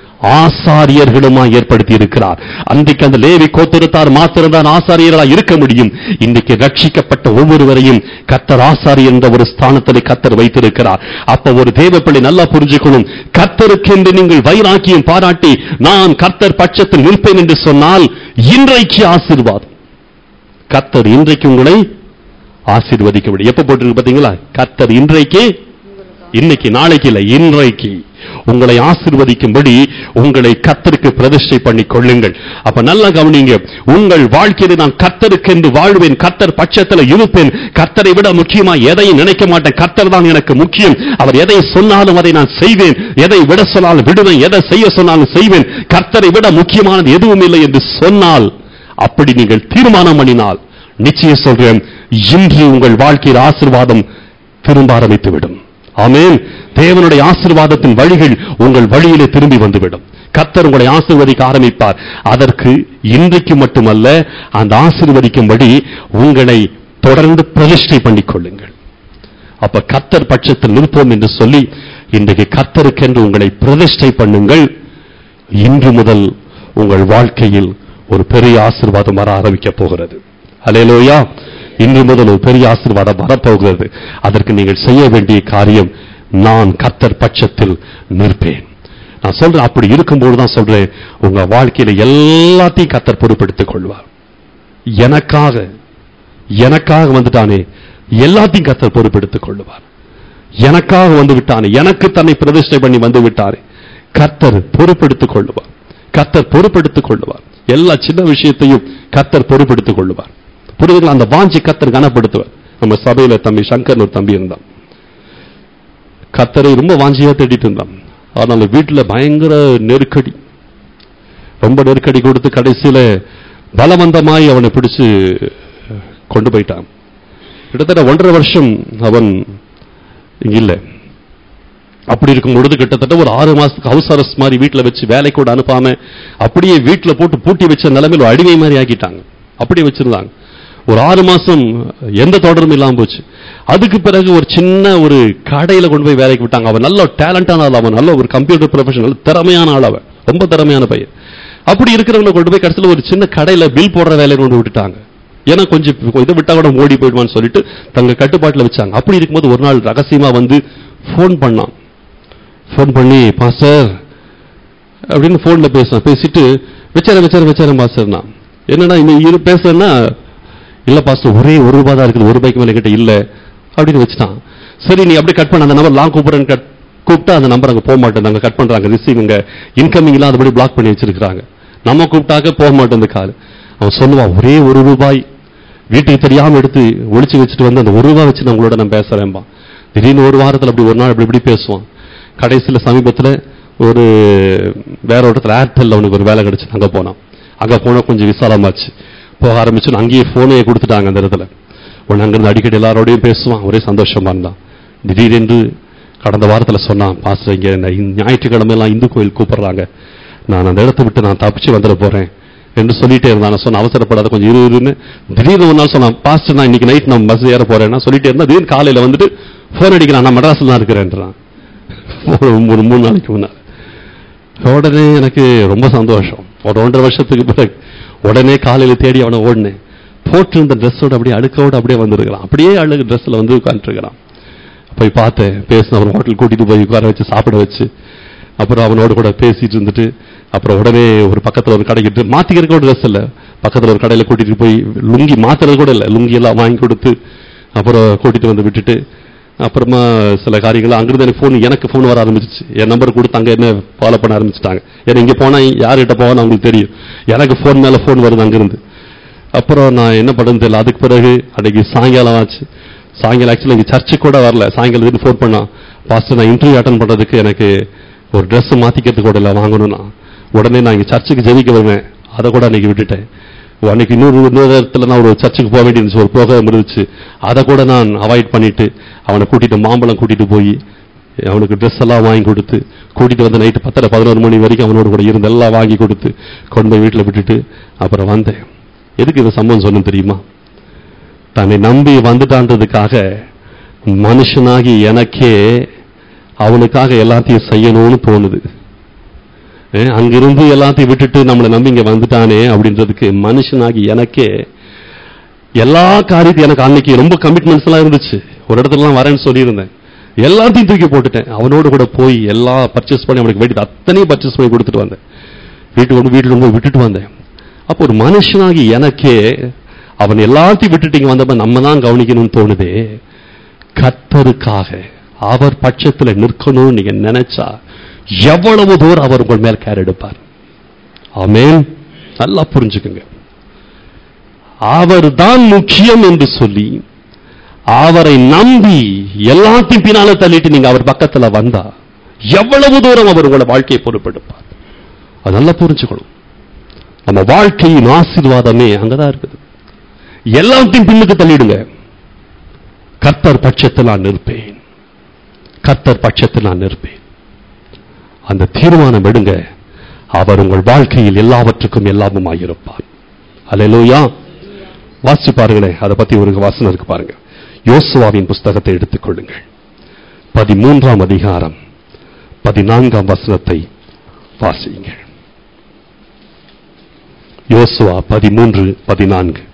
Speaker 3: ஆசாரியர்களுமாய் ஏற்படுத்தி இருக்கிறார். அன்றைக்கு அந்த லேவி கோத்திரத்தார் மாத்திரம்தான் ஆசாரியர்களாக இருக்க முடியும். இன்றைக்கு ரட்சிக்கப்பட்ட ஒவ்வொருவரையும் கர்த்தர் ஆசாரியர் என்ற ஒரு ஸ்தானத்தில் கர்த்தர் வைத்திருக்கிறார். அப்ப ஒரு தேவப்பிள்ளை நல்லா புரிஞ்சுக்கணும், கர்த்தருக்கென்று நீங்கள் வைராக்கியம் பாராட்டி நான் கர்த்தர் பட்சத்தில் நிற்பேன் என்று சொன்னால் இன்றைக்கு ஆசீர்வாதம். கர்த்தர் இன்றைக்கு உங்களை ஆசீர்வதிக்க முடியும். எப்ப போட்டிருக்கு பாத்தீங்களா? கர்த்தர் இன்றைக்கு, இன்னைக்கு நாளைக்கு இல்ல, இன்றைக்கு உங்களை ஆசீர்வதிக்கும்படி உங்களை கர்த்தருக்கு பிரதிஷ்டை பண்ணி கொள்ளுங்கள். அப்ப நல்லா கவனிங்க, உங்கள் வாழ்க்கையில் நான் கர்த்தருக்கென்று வாழ்வேன், கர்த்தர் பட்சத்தில் இருப்பேன், கர்த்தரை விட முக்கியமா எதையும் நினைக்க மாட்டேன், கர்த்தர் தான் எனக்கு முக்கியம், அவர் எதை சொன்னாலும் அதை நான் செய்வேன், எதை விட சொன்னாலும் விடுவேன், எதை செய்ய சொன்னாலும் செய்வேன், கர்த்தரை விட முக்கியமானது எதுவும் இல்லை என்று சொன்னால், அப்படி நீங்கள் தீர்மானம் பண்ணினால், நிச்சயம் சொல்றேன், இன்று உங்கள் வாழ்க்கையில் ஆசீர்வாதம் திரும்ப ஆரம்பித்துவிடும். ஆமென். தேவனுடைய ஆசீர்வாதத்தின் வழிகள் உங்கள் வழியிலே திரும்பி வந்துவிடும். கர்த்தர் உங்களை ஆசீர்வதிக்க ஆரம்பிப்பார். அதற்கு இன்றைக்கு மட்டுமல்ல, அந்த ஆசீர்வதிக்கும்படி உங்களை தொடர்ந்து பிரதிஷ்டை பண்ணிக் கொள்ளுங்கள். அப்ப கர்த்தர் பட்சத்தில் நிற்போம் என்று சொல்லி இன்றைக்கு கர்த்தருக்கென்று உங்களை பிரதிஷ்டை பண்ணுங்கள். இன்று முதல் உங்கள் வாழ்க்கையில் ஒரு பெரிய ஆசீர்வாதம் வர ஆரம்பிக்க போகிறது. அல்லேலூயா. இன்று முதல் ஒரு பெரிய ஆசீர்வாதம் வரப்போகிறது. அதற்கு நீங்கள் செய்ய வேண்டிய காரியம், நான் கர்த்தர் பட்சத்தில் நிற்பேன். நான் சொல்றேன், அப்படி இருக்கும்போது தான் சொல்றேன், உங்க வாழ்க்கையில எல்லாத்தையும் கர்த்தர் பொறுப்பெடுத்துக் கொள்வார். எனக்காக வந்துட்டானே, எல்லாத்தையும் கர்த்தர் பொறுப்பெடுத்துக் கொள்வார். எனக்காக வந்து விட்டானே, எனக்கு தன்னை பிரதிஷ்டை பண்ணி வந்து விட்டாரே, கர்த்தர் பொறுப்பெடுத்துக் கொள்வார். கர்த்தர் பொறுப்பெடுத்துக் கொள்வார். எல்லா சின்ன விஷயத்தையும் கர்த்தர் பொறுப்பெடுத்துக் கொள்வார். புரியுதுங்களா? அந்த வாஞ்சி கர்த்தர் கனப்படுத்துவார். நம்ம சபையில தம்பி சங்கர் ஒரு தம்பி இருந்தான், கர்த்தரை ரொம்ப வாஞ்சியா தேடிட்டு இருந்தான். அதனால வீட்டுல பயங்கர நெருக்கடி, ரொம்ப நெருக்கடி கொடுத்து கடைசியில பலவந்தமாய் அவனை பிடிச்சு கொண்டு போயிட்டான். கிட்டத்தட்ட 1.5 வருஷம் அவன் இல்ல. அப்படி இருக்கும் பொழுது கிட்டத்தட்ட ஒரு 6 மாசத்துக்கு ஹவுஸ் அரெஸ்ட் மாதிரி வீட்டுல வச்சு வேலை கூட அனுப்பாம அப்படியே வீட்டுல போட்டு பூட்டி வச்ச நிலைமையில் அடிமை மாதிரி ஆக்கிட்டாங்க. அப்படியே வச்சிருந்தாங்க. ஒரு 6 மாசம் எந்த தொடரும் இல்லாம போச்சு. அதுக்கு பிறகு ஒரு சின்ன ஒரு கடையில கொண்டு போய் வேலைக்கு விட்டாங்க. அவன் நல்ல டேலண்டான ஆள், அவன் நல்ல ஒரு கம்ப்யூட்டர் ப்ரொஃபஷனல், திறமையான ஆள், அவன் ரொம்ப திறமையான பையன். அப்படி இருக்கிறவங்களை கொண்டு போய் கடைசியில் ஒரு சின்ன கடையில பில் போடுற வேலையை கொண்டு விட்டுட்டாங்க. ஏன்னா கொஞ்சம் இதை விட்டா கூட ஓடி போயிடுவான்னு சொல்லிட்டு தங்க கட்டுப்பாட்டில் வச்சாங்க. அப்படி இருக்கும்போது ஒரு நாள் ரகசியமா வந்து போன் பண்ணான். போன் பண்ணி, பாஸ்டர் அப்படின்னு போன்ல பேசிட்டு வச்சாரன் பாஸ்டர். நான் என்னன்னா பேசுறேன்னா, இல்ல பாஸ்டர் ஒரே ₹1 தான் இருக்குது, ₹1 மேல கிட்ட இல்ல, அப்படின்னு வச்சுட்டான். சரி நீ அப்படி கட் பண்ண, அந்த நம்பர் லாங் கூப்பிடுறேன்னு கூப்பிட்டா அந்த நம்பர் அங்கே போக மாட்டேன், கட் பண்றாங்க, ரிசீவிங்க இன்கமிங் எல்லாம் அதுபடி பிளாக் பண்ணி வச்சிருக்காங்க. நம்ம கூப்பிட்டாக்க போக மாட்டேன் கால். அவன் சொல்லுவான், ஒரே ₹1 வீட்டுக்கு தெரியாம எடுத்து ஒளிச்சு வச்சுட்டு வந்து அந்த ₹1 வச்சு நான் உங்களோட நான் பேசுறேன்பா. திடீர்னு ஒரு வாரத்தில் அப்படி ஒரு நாள் இப்படி பேசுவான். கடைசியில் சமீபத்தில் ஒரு வேற இடத்துல ஏர்டெல் அவனுக்கு ஒரு வேலை கிடைச்சு அங்கே போனான். அங்கே போனால் கொஞ்சம் விசாலமாச்சு. போக ஆரம்பிச்சு அங்கேயே போனையே கொடுத்துட்டாங்க அந்த இடத்துல. உடனே அங்கிருந்து அடிக்கடி எல்லாரோடையும் பேசுவான், ஒரே சந்தோஷமா இருந்தான். திடீரென்று கடந்த வாரத்தில் சொன்னான், பாஸ்டர் இங்கே ஞாயிற்றுக்கிழமை எல்லாம் இந்து கோயில் கூப்பிடுறாங்க, நான் அந்த இடத்த விட்டு நான் தப்பிச்சு வந்துட போறேன் என்று சொல்லிட்டே இருந்தான். நான் சொன்ன அவசரப்படாத, கொஞ்சம் இருன்னு. திடீர்னு ஒரு நாள் சொன்னான், பாஸ்டர் நான் இன்னைக்கு நைட் நான் பஸ் ஏற போறேன்னா சொல்லிட்டே இருந்தா, திடீர்னு காலையில வந்துட்டு போன் அடிக்கிறான், நான் மெட்ராஸ்ல தான் இருக்கிறேன்றான். ஒரு 3 நாளைக்கு முன்னாள். உடனே எனக்கு ரொம்ப சந்தோஷம். ஒரு 1.5 வருஷத்துக்கு பிறகு உடனே காலையில தேடி அவனை ஓடினேன். போட்டு இருந்த ட்ரெஸ்ஸோட அப்படியே அழுக்கோட அப்படியே வந்திருக்கிறான். அப்படியே அழுகு ட்ரெஸ்ல வந்து உட்காந்துருக்கிறான். போய் பார்த்தேன், பேசின, அவன் ஹோட்டல் கூட்டிட்டு போய் உட்கார வச்சு சாப்பிட வச்சு, அப்புறம் அவனோட கூட பேசிட்டு இருந்துட்டு, அப்புறம் உடனே ஒரு பக்கத்துல ஒரு கடைக்கு மாத்திக்கிறதுக்கு ஒரு ட்ரெஸ் இல்லை, பக்கத்துல ஒரு கடையில கூட்டிட்டு போய் லுங்கி மாத்துறது கூட இல்லை, லுங்கி எல்லாம் வாங்கி கொடுத்து அப்புறம் கூட்டிட்டு வந்து விட்டுட்டு, அப்புறமா சில காரியங்கள் அங்கிருந்து எனக்கு ஃபோன் வர ஆரம்பிச்சிச்சு. என் நம்பர் கொடுத்து அங்க என்ன ஃபாலோ பண்ண ஆரம்பிச்சுட்டாங்க. ஏன்னா இங்க போனா யார்கிட்ட போவான்னு அவங்களுக்கு தெரியும். எனக்கு ஃபோன் மேல ஃபோன் வருது அங்கிருந்து. அப்புறம் நான் என்ன பண்ணுறது தெரியல. அதுக்கு பிறகு அன்னைக்கு சாயங்காலம் ஆச்சு. சாயங்காலம் ஆக்சுவலி இங்கே சர்ச்சுக்கு கூட வரல. சாயங்காலத்துக்கு ஃபோன் பண்ணான், பாஸ்டர் நான் இன்டர்வியூ அட்டன் பண்றதுக்கு எனக்கு ஒரு ட்ரெஸ் மாத்திக்கிறதுக்கு கூட இல்லை வாங்கணும்னா. உடனே நான் இங்கே சர்ச்சுக்கு ஜெபிக்க வருவேன், அதை கூட அன்னைக்கு விட்டுட்டேன். அன்னைக்கு இன்னொரு இடத்துல நான் ஒரு சர்ச்சுக்கு போக வேண்டியிருந்துச்சு, ஒரு ப்ரோக்ராம் இருந்துச்சு, அதை கூட நான் அவாய்ட் பண்ணிட்டு அவனை கூட்டிட்டு மாம்பழம் கூட்டிட்டு போய் அவனுக்கு ட்ரெஸ் எல்லாம் வாங்கி கொடுத்து கூட்டிட்டு வந்து நைட்டு 10-11 மணி வரைக்கும் அவனோட கூட இருந்து எல்லாம் வாங்கி கொடுத்து கொண்டு போய் வீட்டில் விட்டுட்டு அப்புறம் வந்தேன். எதுக்கு இந்த சம்பவம் சொன்ன தெரியுமா? தன்னை நம்பி வந்துட்டான்றதுக்காக மனுஷனாகி எனக்கே அவனுக்காக எல்லாத்தையும் செய்யணும்னு தோணுது. அங்கிருந்து எல்லாத்தையும் விட்டுட்டு நம்மளை நம்பி இங்க வந்துட்டானே அப்படின்றதுக்கு மனுஷனாகி எனக்கே எல்லா காரியத்தையும், எனக்கு அன்னைக்கு ரொம்ப கமிட்மெண்ட்ஸ் எல்லாம் இருந்துச்சு, ஒரு இடத்துலாம் வரேன்னு சொல்லியிருந்தேன், எல்லாத்தையும் தூக்கி போட்டுட்டேன். அவனோடு கூட போய் எல்லாம் பர்ச்சேஸ் பண்ணி அவனுக்கு வேண்டியது அத்தனையும் பர்ச்சேஸ் பண்ணி கொடுத்துட்டு வந்தேன். வீட்டுக்கு போய் விட்டுட்டு வந்தேன். அப்போ ஒரு மனுஷனாகி எனக்கே அவன் எல்லாத்தையும் விட்டுட்டு வந்தப்ப நம்ம தான் கவனிக்கணும்னு தோணுதே. கர்த்தருக்காக அவர் பட்சத்தில் நிற்கணும்னு நீங்க நினைச்சா எவ்வளவு தூரம் அவர் உங்கள் மேல் கேர் எடுப்பார். ஆமென். நல்லா புரிஞ்சுக்குங்க. அவர் தான் முக்கியம் என்று சொல்லி அவரை நம்பி எல்லாத்தையும் பின்னால தள்ளிட்டு நீங்க அவர் பக்கத்துல வந்தா எவ்வளவு தூரம் அவர் உங்களை வாழ்க்கையை பொறுப்பெடுப்பார். அது நல்லா புரிஞ்சுக்கணும். நம்ம வாழ்க்கையின் ஆசீர்வாதமே அங்கதான் இருக்குது. எல்லாத்தையும் பின்னுக்கு தள்ளிடுங்க. கர்த்தர் பட்சத்தில் நான் நிற்பேன், கர்த்தர் பட்சத்தில் நான் நிற்பேன். அந்த தீர்மானம் எடுங்க. அவர் உங்கள் வாழ்க்கையில் எல்லாவற்றுக்கும் எல்லாமுமாயிருப்பார். அல்லேலூயா. வாசிச்சு பாருங்களேன், அதை பத்தி ஒரு வாசனை இருக்கு பாருங்க. யோசுவாவின் புஸ்தகத்தை எடுத்துக்கொள்ளுங்கள். 13ஆம் அதிகாரம் 14ஆம் வசனத்தை வாசியுங்கள். யோசுவா 13:14.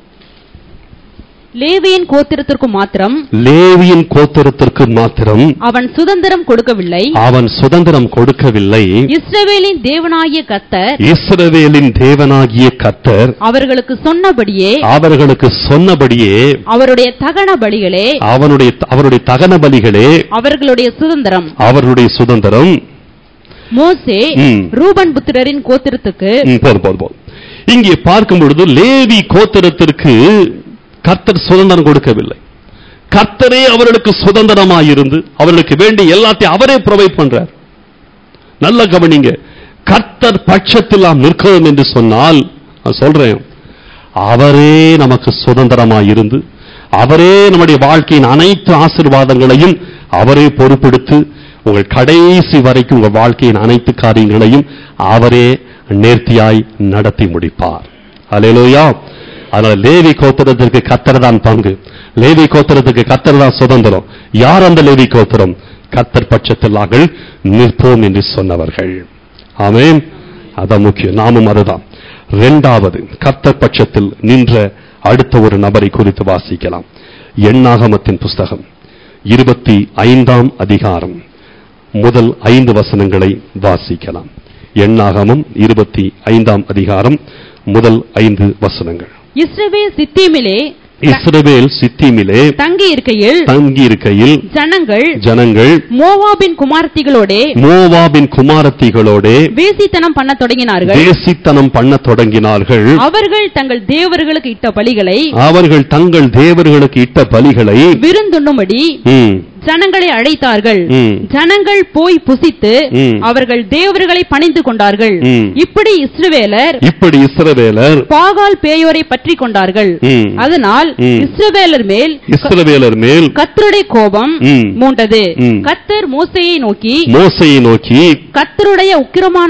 Speaker 4: லேவியின் கோத்திரத்திற்கு மாத்திரம் அவன் சுதந்திரம் கொடுக்கவில்லை. இஸ்ரவேலின் தேவனாகிய கர்த்தர் அவர்களுக்கு சொன்னபடியே அவருடைய தகன பலிகளே அவர்களுடைய சுதந்திரம். மோசே ரூபன் புத்திரரின் கோத்திரத்துக்கு
Speaker 3: இங்கே பார்க்கும் பொழுது லேவி கோத்திரத்திற்கு கர்த்தர் சுதந்திரம் கொடுக்கவில்லை. கர்த்தரே அவர்களுக்கு சுதந்திரமாயிருந்து அவர்களுக்கு வேண்டிய எல்லாத்தையும் அவரே ப்ரொவைட் பண்றார். நல்ல கவனிங்க. கர்த்தர் பட்சத்தில் நாம் நிற்கிறோம் என்று சொன்னால் சொல்றேன், அவரே நமக்கு சுதந்திரமாயிருந்து அவரே நம்முடைய வாழ்க்கையின் அனைத்து ஆசீர்வாதங்களையும் அவரே பொறுப்பெடுத்து உங்கள் கடைசி வரைக்கும் உங்கள் வாழ்க்கையின் அனைத்து காரியங்களையும் அவரே நேர்த்தியாய் நடத்தி முடிப்பார். அல்லேலூயா. அதனால லேவி கோத்திரத்திற்கு கர்த்தர் தான் பங்கு, லேவி கோத்திரத்துக்கு கர்த்தர் தான் சுதந்திரம். யார் அந்த லேவி கோத்திரம்? கர்த்தர் பட்சத்தில் நாங்கள் நிற்போம் என்று சொன்னவர்கள். ஆமென். அதான் முக்கியம். நாமும் அதுதான். இரண்டாவது, கர்த்தர் பட்சத்தில் நின்ற அடுத்த ஒரு நபரை குறித்து வாசிக்கலாம். எண்ணாகமத்தின் புஸ்தகம் 25ஆம் அதிகாரம் முதல் 5 வசனங்களை வாசிக்கலாம். எண்ணாகமம் 25ஆம் அதிகாரம் முதல் 5 வசனங்கள்.
Speaker 4: இஸ்ரவேல் சித்தீமிலே
Speaker 3: இஸ்ரவேல் சித்தீமிலே
Speaker 4: தங்கி இருக்கையில்
Speaker 3: ஜனங்கள்
Speaker 4: மோவாபின் குமாரத்திகளோடே வேசித்தனம் பண்ண தொடங்கினார்கள். அவர்கள் தங்கள் தேவர்களுக்கு இட்ட பலிகளை விருந்துண்ணும்படி ஜனங்களை அழைத்தார்கள். ஜனங்கள் போய் புசித்து அவர்கள் தேவர்களை பணிந்து கொண்டார்கள். இப்படி இஸ்ரவேலர் பாகால் பேயோரை பற்றி கொண்டார்கள். அதனால் இஸ்ரவேலர் மேல் கர்த்தருடைய கோபம் மூண்டது. கர்த்தர் மோசேயை நோக்கி கர்த்தருடைய உக்கிரமான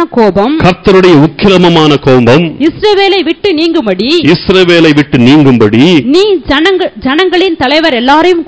Speaker 4: கோபம் இஸ்ரவேலை விட்டு நீங்கும்படி நீ ஜனங்களின் தலைவர் எல்லாரையும்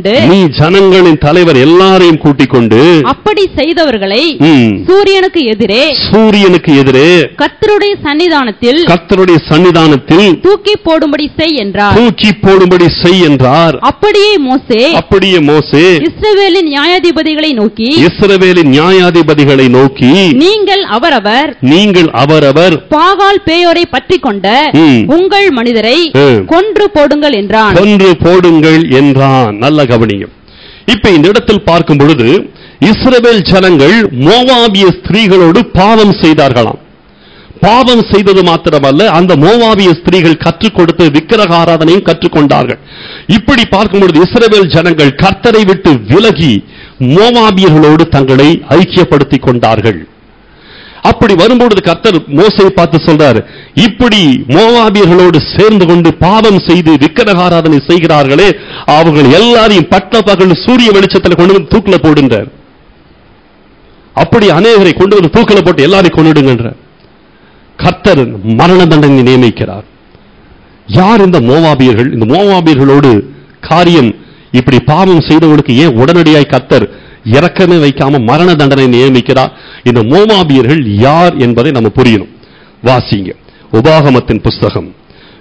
Speaker 4: கூட்டிக் கொண்டு அப்படி செய்தவர்களை சூரியனுக்கு எதிரே கர்த்தருடைய சன்னிதானத்தில் தூக்கி போடும்படி செய் என்றார். அப்படியே மோசே இஸ்ரவேலின் நியாயாதிபதிகளை நோக்கி நீங்கள் அவரவர் பாகால் பேயோரை பற்றி கொண்ட உங்கள் மனிதரை கொன்று போடுங்கள்
Speaker 3: என்றான். நல்ல கவனியம். இப்ப இந்த இடத்தில் பார்க்கும் பொழுது இஸ்ரவேல் ஜனங்கள் மோவாபிய ஸ்திரீகளோடு பாவம் செய்தார்களாம். பாவம் செய்தது மாத்திரமல்ல, அந்த மோவாபிய ஸ்திரீகள் கற்றுக் கொடுத்து விக்கிரக ஆராதனையும் கற்றுக்கொண்டார்கள். இப்படி பார்க்கும் பொழுது இஸ்ரவேல் ஜனங்கள் கர்த்தரை விட்டு விலகி மோவாபியர்களோடு தங்களை ஐக்கியப்படுத்திக் கொண்டார்கள். அப்படி வரும்பொழுது கர்த்தர் மோசேயை பார்த்து சொல்றார், இப்படி மோவாபியர்களோடு சேர்ந்து கொண்டு பாவம் செய்து விக்கிரக ஆராதனை செய்கிறார்களே, அவர்கள் எல்லாரையும் பட்ட பகல் சூரிய வெளிச்சத்தில் கொண்டு வந்து தூக்கில போடுன்றார். அப்படி அநேகரை கொண்டு வந்து தூக்கில போட்டு எல்லாரையும் கொண்டுடுங்கன்ற கர்த்தர் மரண தண்டனை நியமிக்கிறார். யார் இந்த மோவாபியர்கள்? இந்த மோவாபியர்களோடு காரியம் இப்படி பாவம் செய்தவர்களுக்கு ஏன் உடனடியாய் கர்த்தர் இரக்கமே வைக்காம மரண தண்டனை நியமிக்கிறார்? இந்த மோவாபியர்கள் யார் என்பதை நம்ம புரியணும். வாசிங்க, உபாகமத்தின் புஸ்தகம்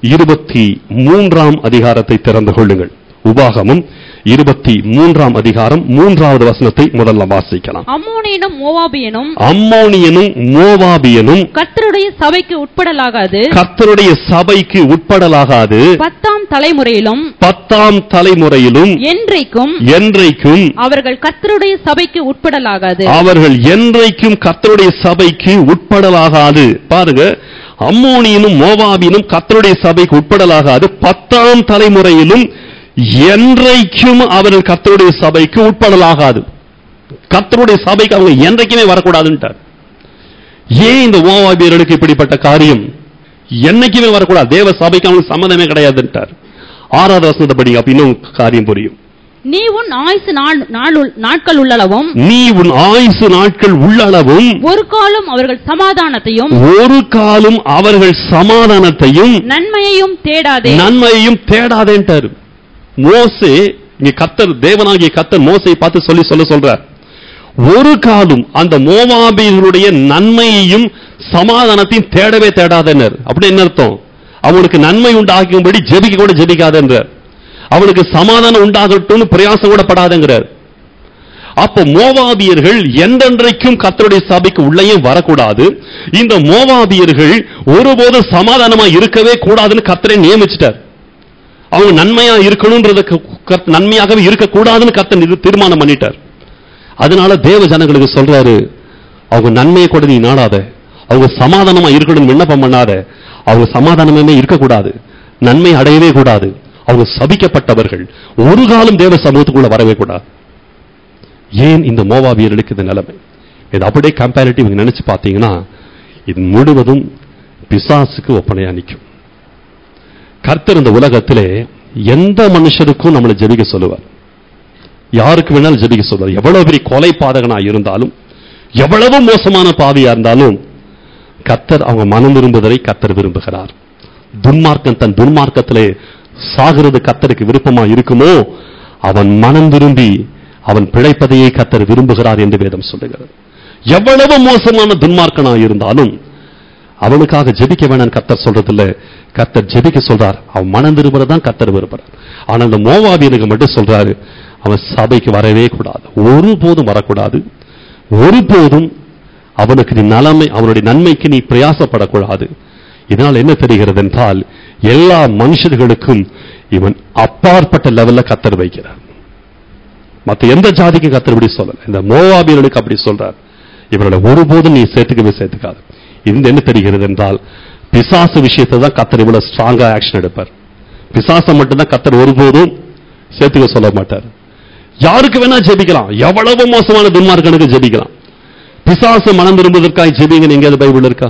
Speaker 3: 23ஆம் அதிகாரத்தை திறந்து கொள்ளுங்கள். உபாகமம் 23ஆம் அதிகாரம் 3வது வசனத்தை முதல்ல வாசிக்கலாம்.
Speaker 4: அம்மோனியனும்
Speaker 3: மோவாபியனும்
Speaker 4: கர்த்தருடைய சபைக்கு உட்படலாகாது 10ஆம் தலைமுறையிலும் என்றைக்கும் அவர்கள் கர்த்தருடைய சபைக்கு உட்படலாகாது. பாருங்க, அம்மோனியனும் மோவாபியனும் கர்த்தருடைய சபைக்கு உட்படலாகாது 10ஆம் தலைமுறையிலும் என்றைக்கும் அவர்கள் கர்த்தருடைய சபைக்கு உட்படலாகாது. கர்த்தருடைய சபைக்கு அவங்க என்றைக்குமே வரக்கூடாதுன்றார். ஏன் இந்த மோவாபியர்களுக்கு இப்படிப்பட்ட காரியம்? என்னைக்குமே வரக்கூடாது, தேவ சபைக்கு அவங்களுக்கு சம்மதமே கிடையாதுன்றார். 6வது வசனத்தை படிங்க, அப்ப இன்னும் காரியம் புரியும். நீ உன் ஆயுசு நாட்கள் உள்ளளவும் ஒரு காலம் அவர்கள் சமாதானத்தையும் நன்மையையும்
Speaker 3: தேடாதேன்றார். மோசே இங்க கர்த்தர், தேவனாகிய கர்த்தர் மோசேயை பார்த்து சொல்றார், ஒரு காலம் அந்த மோவாபியர்களுடைய நன்மையையும் சமாதானத்தையும் தேடவே தேடாதேன்றார். அப்படி என்ன அர்த்தம்? அவனுக்கு நன்மை உண்டாகும்படி ஜெபிக்க கூட ஜெபிக்காதேன்றார். அவனுக்கு சமாதானம் உண்டாகட்டும் பிரயாசம் கூட படாதேங்கிறார். அப்ப மோவாபியர்கள் என்றென்றைக்கும் கர்த்தருடைய சபைக்கு உள்ளே வரக்கூடாது. இந்த மோவாபியர்கள் ஒருபோது சமாதானமா இருக்கவே கூடாதுன்னு கர்த்தரை நியமிச்சிட்டார். அவங்க நன்மையா இருக்கணும்ன்றதுக்கு நன்மையாகவே இருக்கக்கூடாதுன்னு கர்த்தர் தீர்மானம் பண்ணிட்டார். அதனால தேவ ஜனங்களுக்கு சொல்றாரு, அவங்க நன்மையை கூட நீ நாடாத, அவங்க சமாதானமா இருக்கணும் விண்ணப்பம் பண்ணாத, அவங்க சமாதானமே இருக்கக்கூடாது, நன்மை அடையவே கூடாது, அவங்க சபிக்கப்பட்டவர்கள், ஒரு காலம் தேவ சமூகத்துக்குள்ள வரவே கூடாது. ஏன் இந்த மோவாபியர்களுக்கு இந்த நிலைமை? இது அப்படியே கம்பேரிட்டிவ் நினைச்சு பார்த்தீங்கன்னா இது முழுவதும் பிசாசுக்கு ஒப்பனையா நிற்கும். கர்த்தர் இந்த உலகத்திலே எந்த மனுஷருக்கும் நம்மளை ஜெபிக்க சொல்லுவார், யாருக்கு வேணாலும் ஜெபிக்க சொல்லுவார். எவ்வளவு பெரிய கொலை பாதகனா இருந்தாலும், எவ்வளவு மோசமான பாவியா இருந்தாலும் கர்த்தர் அவங்க மனம் விரும்புவதை கர்த்தர் விரும்புகிறார். துன்மார்க்கன் தன் துன்மார்க்கத்திலே சாகிறது கர்த்தருக்கு விருப்பமா இருக்குமோ அவன் மனம் விரும்பி அவன் பிழைப்பதையே கர்த்தர் விரும்புகிறார் என்று வேதம் சொல்லுகிறது. எவ்வளவு மோசமான துன்மார்க்கனா இருந்தாலும் அவனுக்காக ஜெபிக்க வேணாம் கர்த்தர் சொல்றதில்ல, கர்த்தர் ஜெபிக்க சொல்றார். அவன் மனம் விரும்புறதான் கர்த்தர் விரும்புறார். ஆனா அந்த மோவாபியனுக்கு மட்டும் சொல்றாரு, அவன் சபைக்கு வரவே கூடாது, ஒருபோதும் வரக்கூடாது, ஒருபோதும் அவனுக்கு நீ நன்மைக்கு நீ பிரயாசப்படக்கூடாது. இதனால் என்ன தெரிகிறது என்றால், எல்லா மனுஷர்களுக்கும் இவன் அப்பாற்பட்ட லெவல்ல கர்த்தர் வைக்கிறார். மத்த எந்த ஜாதிக்கும் கர்த்தர் இப்படி சொல்லல. இந்த மோவாபியர்களுக்கு அப்படி சொல்றார். இவர்களை ஒருபோதும் நீ சேர்த்துக்காது. இது என்ன தெரிகிறது என்றால், பிசாசு விஷயத்தை தான் கர்த்தர் இவ்வளவு ஸ்ட்ராங்கா ஆக்ஷன் எடுப்பார். பிசாசை மட்டும்தான் கர்த்தர் ஒருபோதும் சேர்த்துக்க சொல்ல மாட்டார். யாருக்கு வேணா ஜெபிக்கலாம், எவ்வளவு மோசமான துன்மார்க்கனுக்கு ஜெபிக்கலாம். பிசாசு மனம் திரும்புவதற்காக ஜெபிங்க எங்கேயாவது பைபிள் இருக்கா?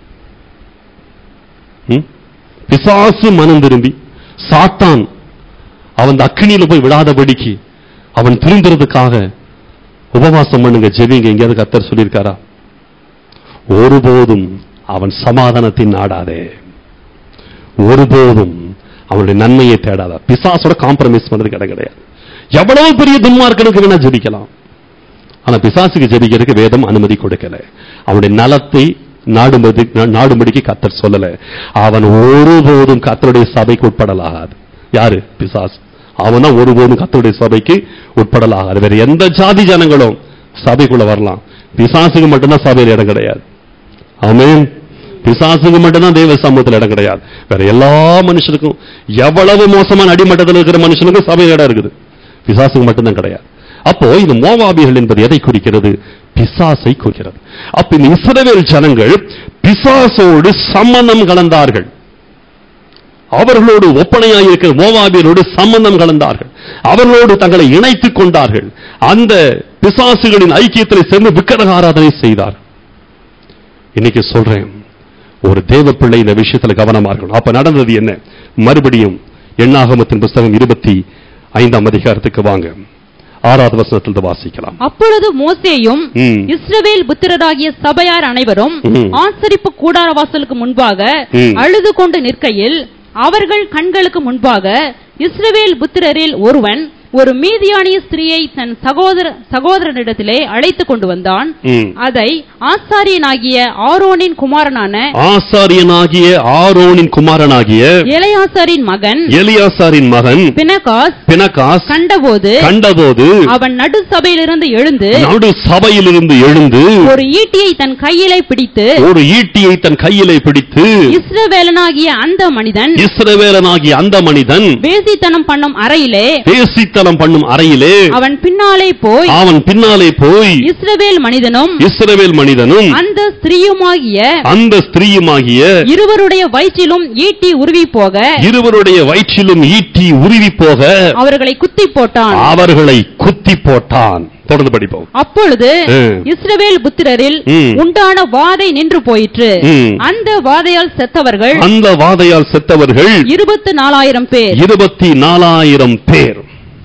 Speaker 3: பிசாசு மனம் திரும்பி சாத்தான் அவன் அக்கினியில போய் விடாதபடிக்கு அவன் திரும்புறதுக்காக உபவாசம் பண்ணுங்க, ஜெபிங்க எங்கேயாவது கர்த்தர் சொல்லியிருக்காரா? ஒருபோதும் அவன் சமாதானத்தை நாடாதே, ஒருபோதும் அவனுடைய நன்மையை தேடாத. பிசாசோட காம்ப்ரமைஸ் பண்றது கிடையாது. எவ்வளவு பெரிய துன்மார்க்கனுக்கு வேணா ஜெபிக்கலாம், ஆனா பிசாசுக்கு ஜெபிக்கிறதுக்கு வேதம் அனுமதி கொடுக்கல. அவனுடைய நலத்தை நாடும்படிக்கு கர்த்தர் சொல்லல. அவன் ஒருபோதும் கர்த்தருடைய சபைக்கு உட்படலாகாது. யாரு? பிசாசு. அவனா ஒருபோதும் கர்த்தருடைய சபைக்கு உட்படலாகாது. வேற எந்த ஜாதி ஜனங்களும் சபைக்குள்ள வரலாம், பிசாசுக்கு மட்டும்தான் சபையில் இடம் கிடையாது. ஆமென். பிசாசுக்கு மட்டும்தான் தேவ சமூகத்தில் இடம் கிடையாது. வேற எல்லா மனுஷனுக்கும், எவ்வளவு மோசமான அடிமட்டத்தில் இருக்கிற மனுஷனுக்கும் சபையில் இடம் இருக்குது, பிசாசுக்கு மட்டும்தான் கிடையாது. அப்போ இந்த மோவாபியர்கள் என்பது எதை குறிக்கிறது? பிசாசை குறிக்கிறது. அப்ப இந்த இஸ்ரவேல் ஜனங்கள் பிசாசோடு சம்பந்தம் கலந்தார்கள். அவர்களோடு ஒப்பனையாக இருக்கிற மோவாபியரோடு சம்பந்தம் கலந்தார்கள். அவர்களோடு தங்களை இணைத்துக் கொண்டார்கள். அந்த பிசாசுகளின் ஐக்கியத்தில் சேர்ந்து விக்கிரக ஆராதனை செய்தார். இன்னைக்கு சொல்றேன், ஒரு தேவ பிள்ளை இந்த விஷயத்தில் கவனமா இருக்கணும். அப்ப நடந்தது என்ன? மறுபடியும் எண்ணாகமத்தின் புஸ்தகம் 25ஆம் அதிகாரத்துக்கு வாங்க, 6வது வசனத்தில் வாசிக்கலாம்.
Speaker 4: அப்பொழுது மோசேயும் இஸ்ரவேல் புத்திரராகிய சபையார் அனைவரும் ஆசரிப்பு கூடார வாசலுக்கு முன்பாக அழுது கொண்டு நிற்கையில், அவர்கள் கண்களுக்கு முன்பாக இஸ்ரவேல் புத்திரரில் ஒருவன் ஒரு மீதியானிய ஸ்திரீயை தன் சகோதரனிடத்திலே அழைத்துக் கொண்டு வந்தான். அதை ஆசாரியனாகிய ஆரோனின் குமாரனாகிய எலியாசாரின் மகன் பினகாஸ் கண்டபோது அவன் நடு சபையிலிருந்து எழுந்து ஒரு ஈட்டியை தன் கையிலே பிடித்து இஸ்ரவேலனாகிய அந்த மனிதன் வேசித்தனம் பண்ணும் அறையிலே அவன் பின்னாலே போய் இஸ்ரவேல் மனிதனும் அந்த ஸ்திரீயுமாகிய இருவருடைய வயிற்றிலும் ஈட்டி உருவி போக அவர்களை குத்தி போட்டான்.
Speaker 3: தொடர்ந்து படிப்போம்.
Speaker 4: அப்பொழுது இஸ்ரவேல் புத்திரரில் உண்டான வாதை நின்று போயிற்று. அந்த வாதையால் செத்தவர்கள்
Speaker 3: 24,000 பேர்.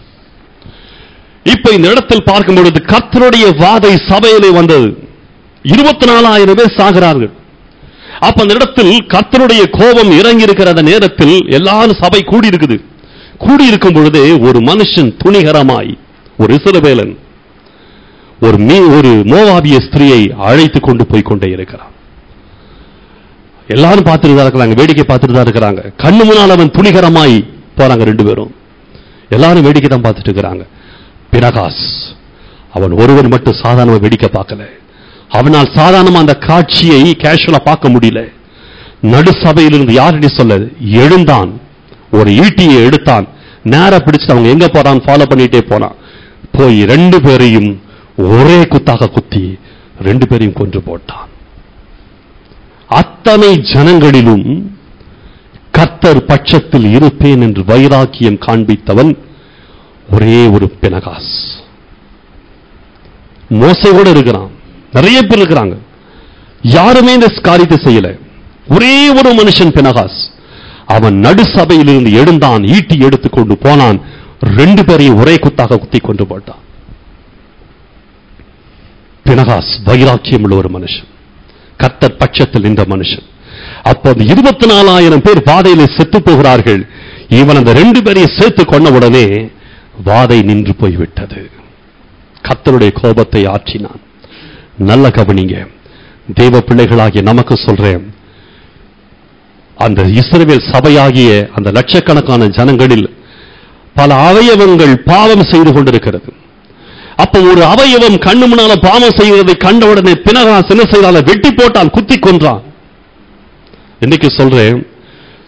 Speaker 3: இப்ப இந்த இடத்தில் பார்க்கும் பொழுது கர்த்தருடைய வாதை சபையிலே வந்தது. 24,000 பேர் சாகிறார்கள். அப்ப அந்த இடத்தில் கர்த்தருடைய கோபம் இறங்கி இருக்கிற அந்த நேரத்தில் எல்லாரும் சபை கூடியிருக்குது. கூடியிருக்கும் பொழுதே ஒரு மனுஷன் துணிகரமாய், ஒரு இஸ்ரவேலன் ஒரு மோவாபிய ஸ்திரீயை அழைத்துக் கொண்டு போய் கொண்டே இருக்கிறான். எல்லாரும் பார்த்துட்டு தான் இருக்கிறாங்க, வேடிக்கை பார்த்துட்டு தான் இருக்கிறாங்க. கண்ணு முன்னால் அவன் துணிகரமாய் போறாங்க. 2 பேரும் எல்லாரும் வேடிக்கை தான் பார்த்துட்டு இருக்கிறாங்க. பினகாஸ் அவன் ஒருவன் மட்டும் சாதாரண வேடிக்கை பார்க்கல. அவனால் சாதாரணமா அந்த காட்சியை கேஷுவலா பார்க்க முடியல. நடு சபையிலிருந்து யாருன்னு சொல்ல எழுந்தான், ஒரு ஈட்டியை எடுத்தான், நேர பிடிச்சிட்டு அவங்க எங்க போறான் ஃபாலோ பண்ணிட்டே போனான். போய் 2 பேரையும் ஒரே குத்தாக குத்தி 2 பேரையும் கொன்று போட்டான். அத்தனை ஜனங்களிலும் கர்த்தர் பட்சத்தில் இருப்பேன் என்று வைராக்கியம் காண்பித்தவன் ஒரே ஒரு பினகாஸ். மோசையோட இருக்கிறான், நிறைய பேர் இருக்கிறாங்க, யாருமே இந்த காரியத்தை செய்யல. ஒரே ஒரு மனுஷன் பினகாஸ். அவன் நடு சபையிலிருந்து எழுந்தான், ஈட்டி எடுத்துக்கொண்டு போனான், 2 பேரையும் ஒரே குத்தாக குத்தி கொண்டு போட்டான். பினகாஸ் வைராக்கியம் உள்ள ஒரு மனுஷன், கர்த்தர் பட்சத்தில் இந்த மனுஷன். அப்போ 24,000 பேர் பாதையில செத்து போகிறார்கள். இவன் அந்த 2 பேரையும் சேர்த்து கொண்ட உடனே வாதை நின்று போய்விட்டது. கர்த்தருடைய கோபத்தை ஆற்றினான். நல்ல கவனிங்க, தேவ பிள்ளைகளாகிய நமக்கு சொல்றேன், அந்த இஸ்ரவேல் சபையாகிய அந்த லட்சக்கணக்கான ஜனங்களில் பல அவயவங்கள் பாவம் செய்து கொண்டிருக்கிறது. அப்ப ஒரு அவயவம் கண்ணு முன்னால பாவம் செய்வதை கண்டவுடனே பினகாஸ் என்ன செய்தால வெட்டி போட்டான், குத்தி கொன்றான். இன்னைக்கு சொல்றேன்,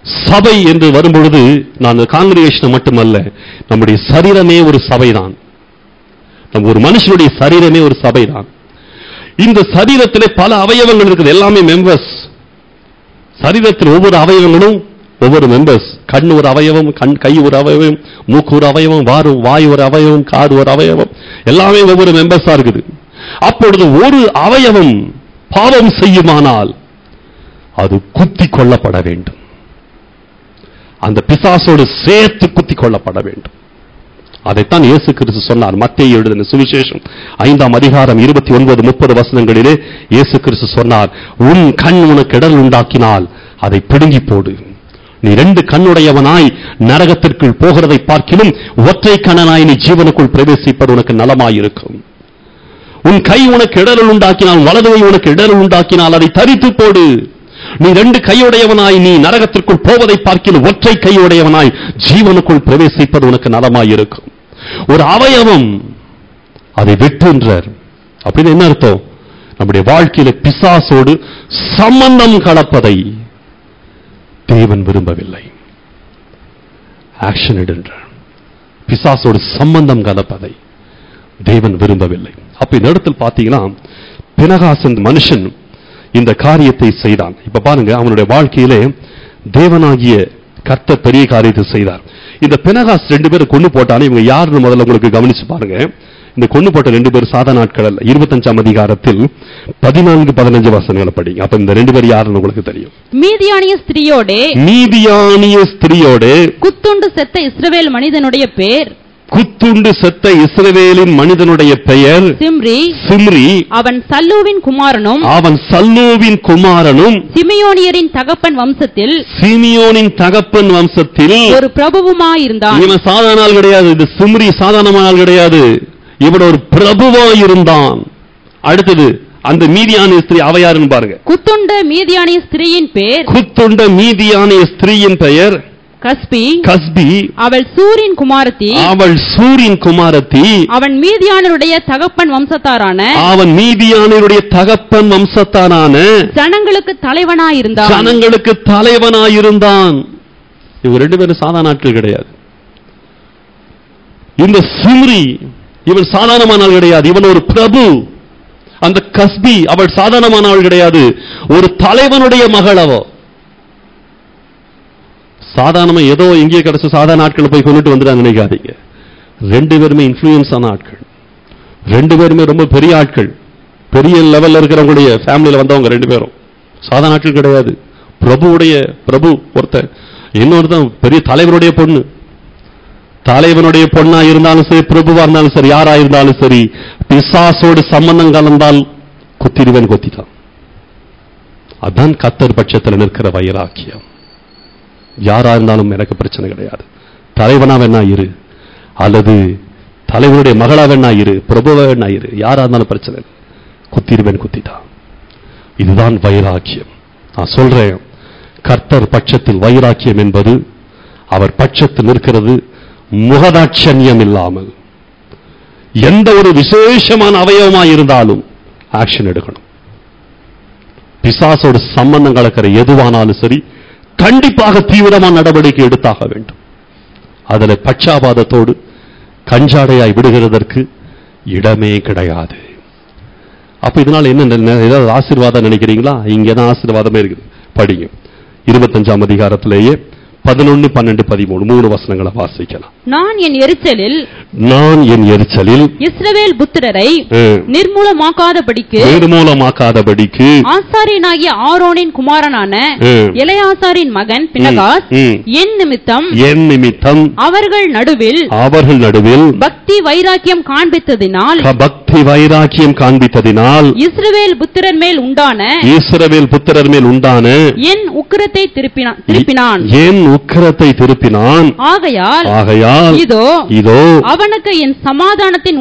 Speaker 3: சபை என்று வரும்பொழுது நான் காங்கிரிகேஷன் மட்டுமல்ல, நம்முடைய சரீரமே ஒரு சபைதான். நம்ம ஒரு மனுஷனுடைய சரீரமே ஒரு சபைதான். இந்த சரீரத்திலே பல அவயவங்கள் இருக்குது, எல்லாமே மெம்பர்ஸ். சரீரத்தில் ஒவ்வொரு அவயவங்களும் ஒவ்வொரு மெம்பர்ஸ். கண் ஒரு அவயவம், கை ஒரு அவயவம், மூக்கு ஒரு அவயவம், வாய் ஒரு அவயவம், காது ஒரு அவயவம், எல்லாமே ஒவ்வொரு மெம்பர்ஸா இருக்குது. அப்பொழுது ஒரு அவயவம் பாவம் செய்யுமானால் அது குத்தி கொள்ளப்பட வேண்டும். அந்த பிசாசோடு சேர்த்து குத்தி கொள்ளப்பட வேண்டும். அதைத்தான் இயேசு கிறிஸ்து சொன்னார். மத்தேயு எழுதின சுவிசேஷம் 5ஆம் அதிகாரம் 29-30 வசனங்களிலே இயேசு கிறிஸ்து சொன்னார், உன் கண் உனக்கு இடர் உண்டாக்கினால் அதை பிடுங்கி போடு. நீ 2 கண்ணுடையவனாய் நரகத்திற்குள் போகிறதை பார்க்கிலும் ஒற்றை கண்ணனாய் நீ ஜீவனுக்குள் பிரவேசிப்பது உனக்கு நலமாயிருக்கும். உன் கை உனக்கு இடரல் உண்டாக்கினால், வலது கை உனக்கு இடரல் உண்டாக்கினால் அதை தரித்து போடு. நீ 2 கையுடையவனாய் நீ நரகத்திற்குள் போவதை பார்க்கிலும் ஒற்றை கையுடையவனாய் ஜீவனுக்குள் பிரவேசிப்பது உனக்கு நலமாயிருக்கும். ஒரு அவயவம் அதை வெட்டுன்றார். அப்படின்னு என்ன அர்த்தம்? நம்முடைய வாழ்க்கையில பிசாசோடு சம்பந்தம் கலப்பதை தேவன் விரும்பவில்லை. ஆக்ஷன் எடுன்றார். பிசாசோடு சம்பந்தம் கலப்பதை தேவன் விரும்பவில்லை. அப்ப இந்த இடத்தில் பார்த்தீங்கன்னா, பினகாசன் மனுஷன் இந்த காரியத்தை செய்தான். இப்ப பாருங்க, அவனுடைய வாழ்க்கையிலே தேவனாகிய கர்த்தர் பெரிய காரியத்தை செய்தார். இந்த பினகாஸ் 2 பேரை கொண்டு போட்டானே, இவங்க யாருன்னு முதல்ல உங்களுக்கு கவனிச்சு பாருங்க. இந்த கொண்டு போட்ட 2 பேர் சாதாரண நாட்கள் அல்ல. 25ஆம் அதிகாரத்தில் 14-15 வசனங்களை படிங்க. அப்ப இந்த 2 பேர் யாருன்னு உங்களுக்கு தெரியும். மீதியானிய ஸ்திரியோடே
Speaker 4: குத்துண்டு செத்த இஸ்ரவேல் மனிதனுடைய பேர்,
Speaker 3: குத்துண்டு செத்த இஸ்ரவேலின் மனிதனுடைய பெயர் சிம்ரி. அவன் சல்லூவின் குமாரனும்
Speaker 4: சிமியோனியரின் தகப்பன் வம்சத்தில்
Speaker 3: ஒரு பிரபுவுமாயிருந்தான். இவன் சாதாரண ஆள் கிடையாது. இது சிம்ரி சாதாரணமான ஆள் கிடையாது. இவன் ஒரு பிரபுவாயிருந்தான். அடுத்தது அந்த மீதியானிய ஸ்திரீ அவையாருன்னு பாருங்க.
Speaker 4: குத்துண்ட மீதியானிய ஸ்திரீயின் பெயர் கஸ்பி. அவள் சூரின் குமாரத்தி. அவன் மீதியானருடைய தகப்பன் வம்சத்தாரான ஜனங்களுக்கு தலைவனாயிருந்தான். இவங்க 2 பேரும் சாதாரண நாட்கள் கிடையாது. இந்த சிம்ரி இவன் சாதாரணமான ஆள் கிடையாது. இவன் ஒரு பிரபு. அந்த கஸ்பி அவள் சாதாரணமான ஆள் கிடையாது. ஒரு தலைவனுடைய மகள் அவ. சாதாரணமா ஏதோ எங்கே கிடைச்ச சாதாரண ஆட்கள் போய் கொண்டுட்டு வந்துட்டாங்க நினைக்காதீங்க. 2 பேருமே இன்ஃப்ளூயன்ஸ் ஆன ஆட்கள். 2 பேருமே ரொம்ப பெரிய ஆட்கள். பெரிய லெவல்ல இருக்கிறவங்களுடைய ஃபேமிலியில வந்தவங்க 2 பேரும் சாதாரண ஆட்கள் கிடையாது. பிரபு ஒருத்தர், இன்னொருத்தன் பெரிய தலைவருடைய பொண்ணு. தலைவனுடைய பொண்ணா இருந்தாலும் சரி, பிரபுவா இருந்தாலும் சரி, யாரா இருந்தாலும் சரி, பிசாசோடு சம்பந்தம் கலந்தால் கொத்திட்டான். அதான் கர்த்தர் பட்சத்தில் நிற்கிற வைராக்கியம். யாரா இருந்தாலும் எனக்கு பிரச்சனை கிடையாது. தலைவனா வேணா இரு, அல்லது தலைவனுடைய மகளா வேணா இரு, பிரபுவா வேணா இரு, யாரா இருந்தாலும் பிரச்சனை இல்லை. குத்திட்டான். இதுதான் வைராக்கியம். நான் சொல்றேன், கர்த்தர் பட்சத்தில் வைராக்கியம் என்பது அவர் பட்சத்தில் நிற்கிறது முகதாட்சண்யம் இல்லாமல். எந்த ஒரு விசேஷமான அவயவமா இருந்தாலும் ஆக்ஷன் எடுக்கணும். பிசாசோடு சம்பந்தம் கலக்கிற எதுவானாலும் சரி, கண்டிப்பாக தீவிரமான நடவடிக்கை எடுத்தாக வேண்டும். அதில் பட்சாபாதத்தோடு கஞ்சாடையாய் விடுகிறதற்கு இடமே கிடையாது. அப்ப இதனால என்ன, ஏதாவது ஆசீர்வாதம் நினைக்கிறீங்களா? இங்கதான் ஆசீர்வாதமே இருக்குது. படிங்க 25ஆம் அதிகாரத்திலேயே 11, 12, 13 3 வசனங்களை வாசிக்கலாம். நான் என் எரிச்சலில்
Speaker 3: இஸ்ரவேல் புத்திரரை
Speaker 4: நிர்மூலமாக்காதபடிக்கு ஆசாரியனாகிய ஆரோனின் குமாரனான எலெயாசாரின் மகன் பினகாஸ் என் நிமித்தம் அவர்கள் நடுவில் பக்தி வைராக்கியம் காண்பித்ததினால் இஸ்ரவேல் புத்திரர் மேல் உண்டான என் உக்கிரத்தை திருப்பினான். ஆகையால் இதோ அவனுக்கு என் சமாதானத்தின்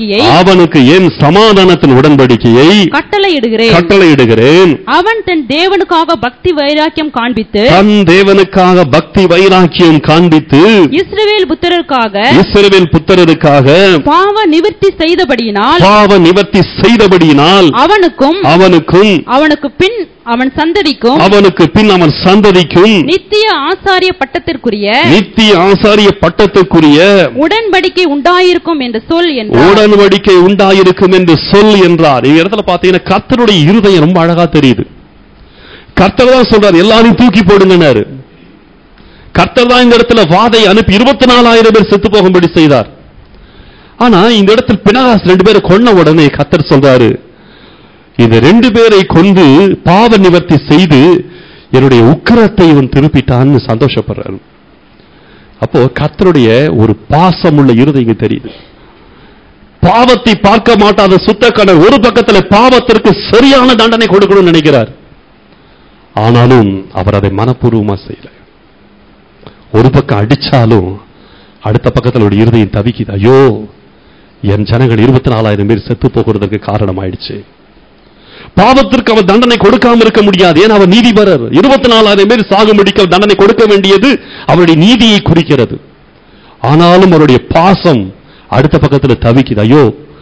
Speaker 4: உடன்படிக்கையை கட்டளையிடுகிறேன். அவன் தன் தேவனுக்காக பக்தி வைராக்கியம் காண்பித்து இஸ்ரவேல் புத்திரருக்காக பாவ நிவர்த்தி செய்தபடியினால் அவனுக்கு அவன் சந்ததிக்கும்
Speaker 3: அவனுக்கு பின் அவன் சந்ததிக்கும்
Speaker 4: நித்திய ஆசாரிய பட்டத்திற்குரிய உடன்படிக்கை உண்டாயிருக்கும் என்று சொல் என்றார்.
Speaker 3: உடன்படிக்கை உண்டாயிருக்கும் என்று சொல் என்றார். இந்த இடத்துல பாத்தீங்கன்னா கர்த்தருடைய இருதயம் ரொம்ப அழகா தெரியுது. கர்த்தர் தான் சொல்றார் எல்லாரையும் தூக்கி போடுங்கன்னாரு. கர்த்தர் தான் இந்த இடத்துல வாதை அனுப்பி 24,000 பேர் செத்து போகும்படி செய்தார். ஆனா இந்த இடத்துல பினகாஸ் 2 பேரை கொன்ன உடனே கர்த்தர் சொல்றாரு, இந்த 2 பேரை கொண்டு பாவ நிவர்த்தி செய்து என்னுடைய உக்கிரத்தை இவன் திருப்பிட்டான்னு சந்தோஷப்படுறாரு. அப்போ கர்த்தருடைய ஒரு பாசமுள்ள இருதயம் தெரியுது. பாவத்தை பார்க்க மாட்டாத சுத்தக்கணர் ஒரு பக்கத்துல பாவத்திற்கு சரியான தண்டனை கொடுக்கணும்னு நினைக்கிறார். ஆனாலும் அவர் அதை மனப்பூர்வமா செய்யல. ஒரு பக்கம் அடிச்சாலும் அடுத்த பக்கத்தில் ஒரு இருதயம் தவிக்குது. ஐயோ, என் ஜனங்கள் 24,000 பேர் செத்து போகிறதுக்கு காரணம் ஆயிடுச்சு. பாவத்திற்கு அவர் தண்டனை கொடுக்காம இருக்க முடியாது. ஏன் அவர் நீதிபரர். 24,000 பேர் சாகும்படிக்கு தண்டனை கொடுக்க வேண்டியது அவருடைய நீதியை குறிக்கிறது. ஆனாலும் அவருடைய பாசம் அடுத்த பக்கத்தில் தவிக்குது. ஐயோ,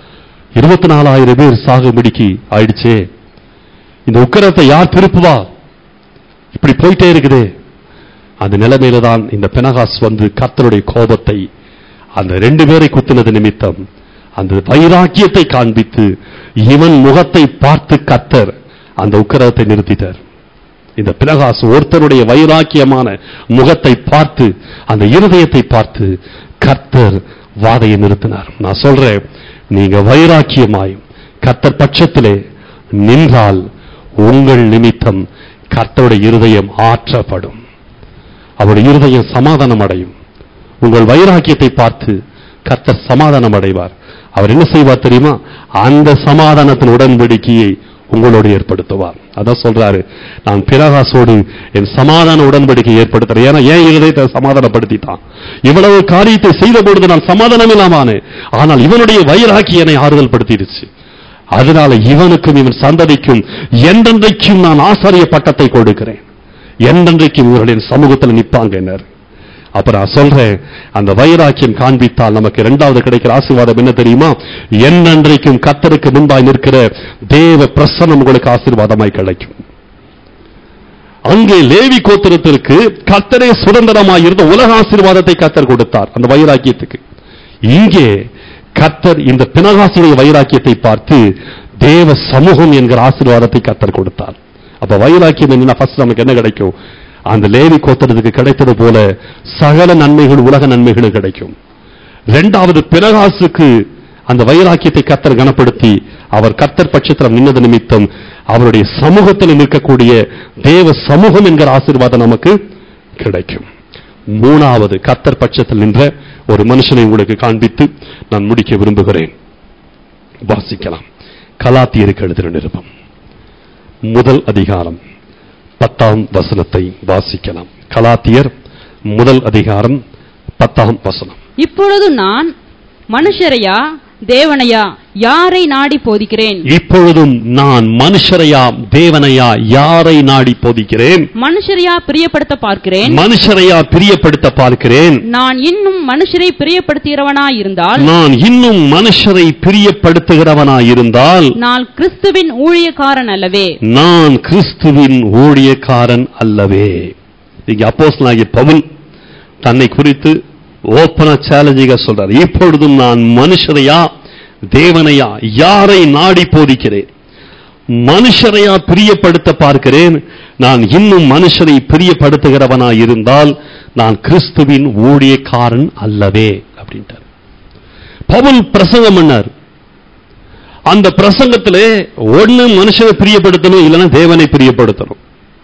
Speaker 3: 24,000 பேர் சாகும்படிக்கு ஆயிடுச்சே, இந்த உக்கிரத்தை யார் திருப்புவா? இப்படி போயிட்டே இருக்குது. அந்த நிலைமையில தான் இந்த பினகாஸ் வந்து கர்த்தருடைய கோபத்தை அந்த 2 பேரை குத்தினது நிமித்தம் அந்த வைராக்கியத்தை காண்பித்து இவன் முகத்தை பார்த்து கர்த்தர் அந்த உக்கிரத்தை நிறுத்திட்டார். இந்த பினகாஸ் ஒருத்தருடைய வைராக்கியமான முகத்தை பார்த்து அந்த இருதயத்தை பார்த்து கர்த்தர் வாதையை நிறுத்தினார். நான் சொல்றேன், நீங்க வைராக்கியமாய் கர்த்தர் பட்சத்திலே நின்றால் உங்கள் நிமித்தம் கர்த்தருடைய இருதயம் ஆற்றப்படும். அவருடைய இருதயம் சமாதானம் அடையும். உங்கள் வைராக்கியத்தை பார்த்து கர்த்தர் சமாதானம் அடைவார். அவர் என்ன செய்வார் தெரியுமா? அந்த சமாதானத்தின் உடன்படிக்கையை உங்களோடு ஏற்படுத்துவார். அதான் சொல்றாரு, நான் பினகாசோடு என் சமாதான உடன்படிக்கை ஏற்படுத்துறேன். ஏன்னா என் இருதயத்தை சமாதானப்படுத்திட்டான். இவ்வளவு காரியத்தை செய்த பொழுது நான் சமாதானம் இல்லாமானே, ஆனால் இவனுடைய வைராக்கியம் என்னை ஆறுதல் படுத்திடுச்சு. அதனால இவனுக்கும் இவன் சந்ததிக்கும் என்றென்றைக்கும் நான் ஆசாரிய பட்டத்தை கொடுக்கிறேன். என்றென்றைக்கும் இவர்களின் சமூகத்தில் நிற்பாங்க. அப்ப நான் சொல்றேன், அந்த வைராக்கியம் காண்பித்தால் நமக்கு 2வது கிடைக்கிற ஆசீர்வாதம் என்ன தெரியுமா? என்றென்றைக்கும் கர்த்தருக்கு முன்பாய் நிற்கிற தேவ பிரசன்னம் உங்களுக்கு ஆசீர்வாதமாய் கிடைக்கும். அங்கே லேவி கோத்திரத்திற்கு கர்த்தரே சுதந்திரமாயிருந்த உலக ஆசீர்வாதத்தை கர்த்தர் கொடுத்தார் அந்த வைராக்கியத்துக்கு. இங்கே கர்த்தர் இந்த பினகாசுடைய வைராக்கியத்தை பார்த்து தேவ சமூகம் என்கிற ஆசீர்வாதத்தை கர்த்தர் கொடுத்தார். அப்ப வைராக்கியம் என்னன்னா, ஃபர்ஸ்ட் நமக்கு என்ன கிடைக்கும்? அந்த லேவி கோத்திரத்துக்கு கிடைத்தது போல சகல நன்மைகள் உலக நன்மைகளும் கிடைக்கும். 2வது பினகாசுக்கு அந்த வைராக்கியத்தை கர்த்தர் கனப்படுத்தி அவர் கர்த்தர் பட்சத்தில் நின்னது நிமித்தம் அவருடைய சமூகத்தில் நிற்கக்கூடிய தேவ சமூகம் என்கிற ஆசீர்வாதம் நமக்கு கிடைக்கும். 3வது கர்த்தர் பட்சத்தில் நின்ற ஒரு மனுஷனை உங்களுக்கு காண்பித்து நான் முடிக்க விரும்புகிறேன். வாசிக்கலாம். கலாத்தியருக்கு எழுதின நிருபம் 1 அதிகாரம் 10ஆம் வசனத்தை வாசிக்கலாம். கலாத்தியர் 1 அதிகாரம் 10ஆம் வசனம்.
Speaker 4: இப்பொழுது நான் மனுஷரையா தேவனையா யாரை நாடி போதிக்கிறேன்?
Speaker 3: இப்பொழுதும் நான் மனுஷரையா தேவனையா யாரை நாடி போதிக்கிறேன்?
Speaker 4: மனுஷரையா பிரியப்படுத்த பார்க்கிறேன்.
Speaker 3: மனுஷரையா பிரியப்படுத்த பார்க்கிறேன்.
Speaker 4: நான் இன்னும் மனுஷரை பிரியப்படுத்துகிறவனாயிருந்தால் நான் கிறிஸ்துவின் ஊழியக்காரன் அல்லவே.
Speaker 3: நான் கிறிஸ்துவின் ஊழியக்காரன் அல்லவே. இங்க அப்போஸ்தலனாகிய பவுல் தன்னை குறித்து ஓப்பனா சேலஞ்சிங்கா சொல்றார். இப்பொழுதும் நான் மனுஷரையா தேவனையா யாரை நாடி போதிக்கிறேன்? மனுஷரையா பிரியப்படுத்த பார்க்கிறேன். நான் இன்னும் மனுஷரை பிரியப்படுத்துகிறவனாயிருந்தால் நான் கிறிஸ்துவின் ஊழியக்காரன் அல்லவே அப்படின்ட்டார். பவுல் பிரசங்கம் பண்ணார். அந்த பிரசங்கத்திலே ஒண்ணு மனுஷரை பிரியப்படுத்தணும், இல்லைன்னா தேவனை பிரியப்படுத்தணும்.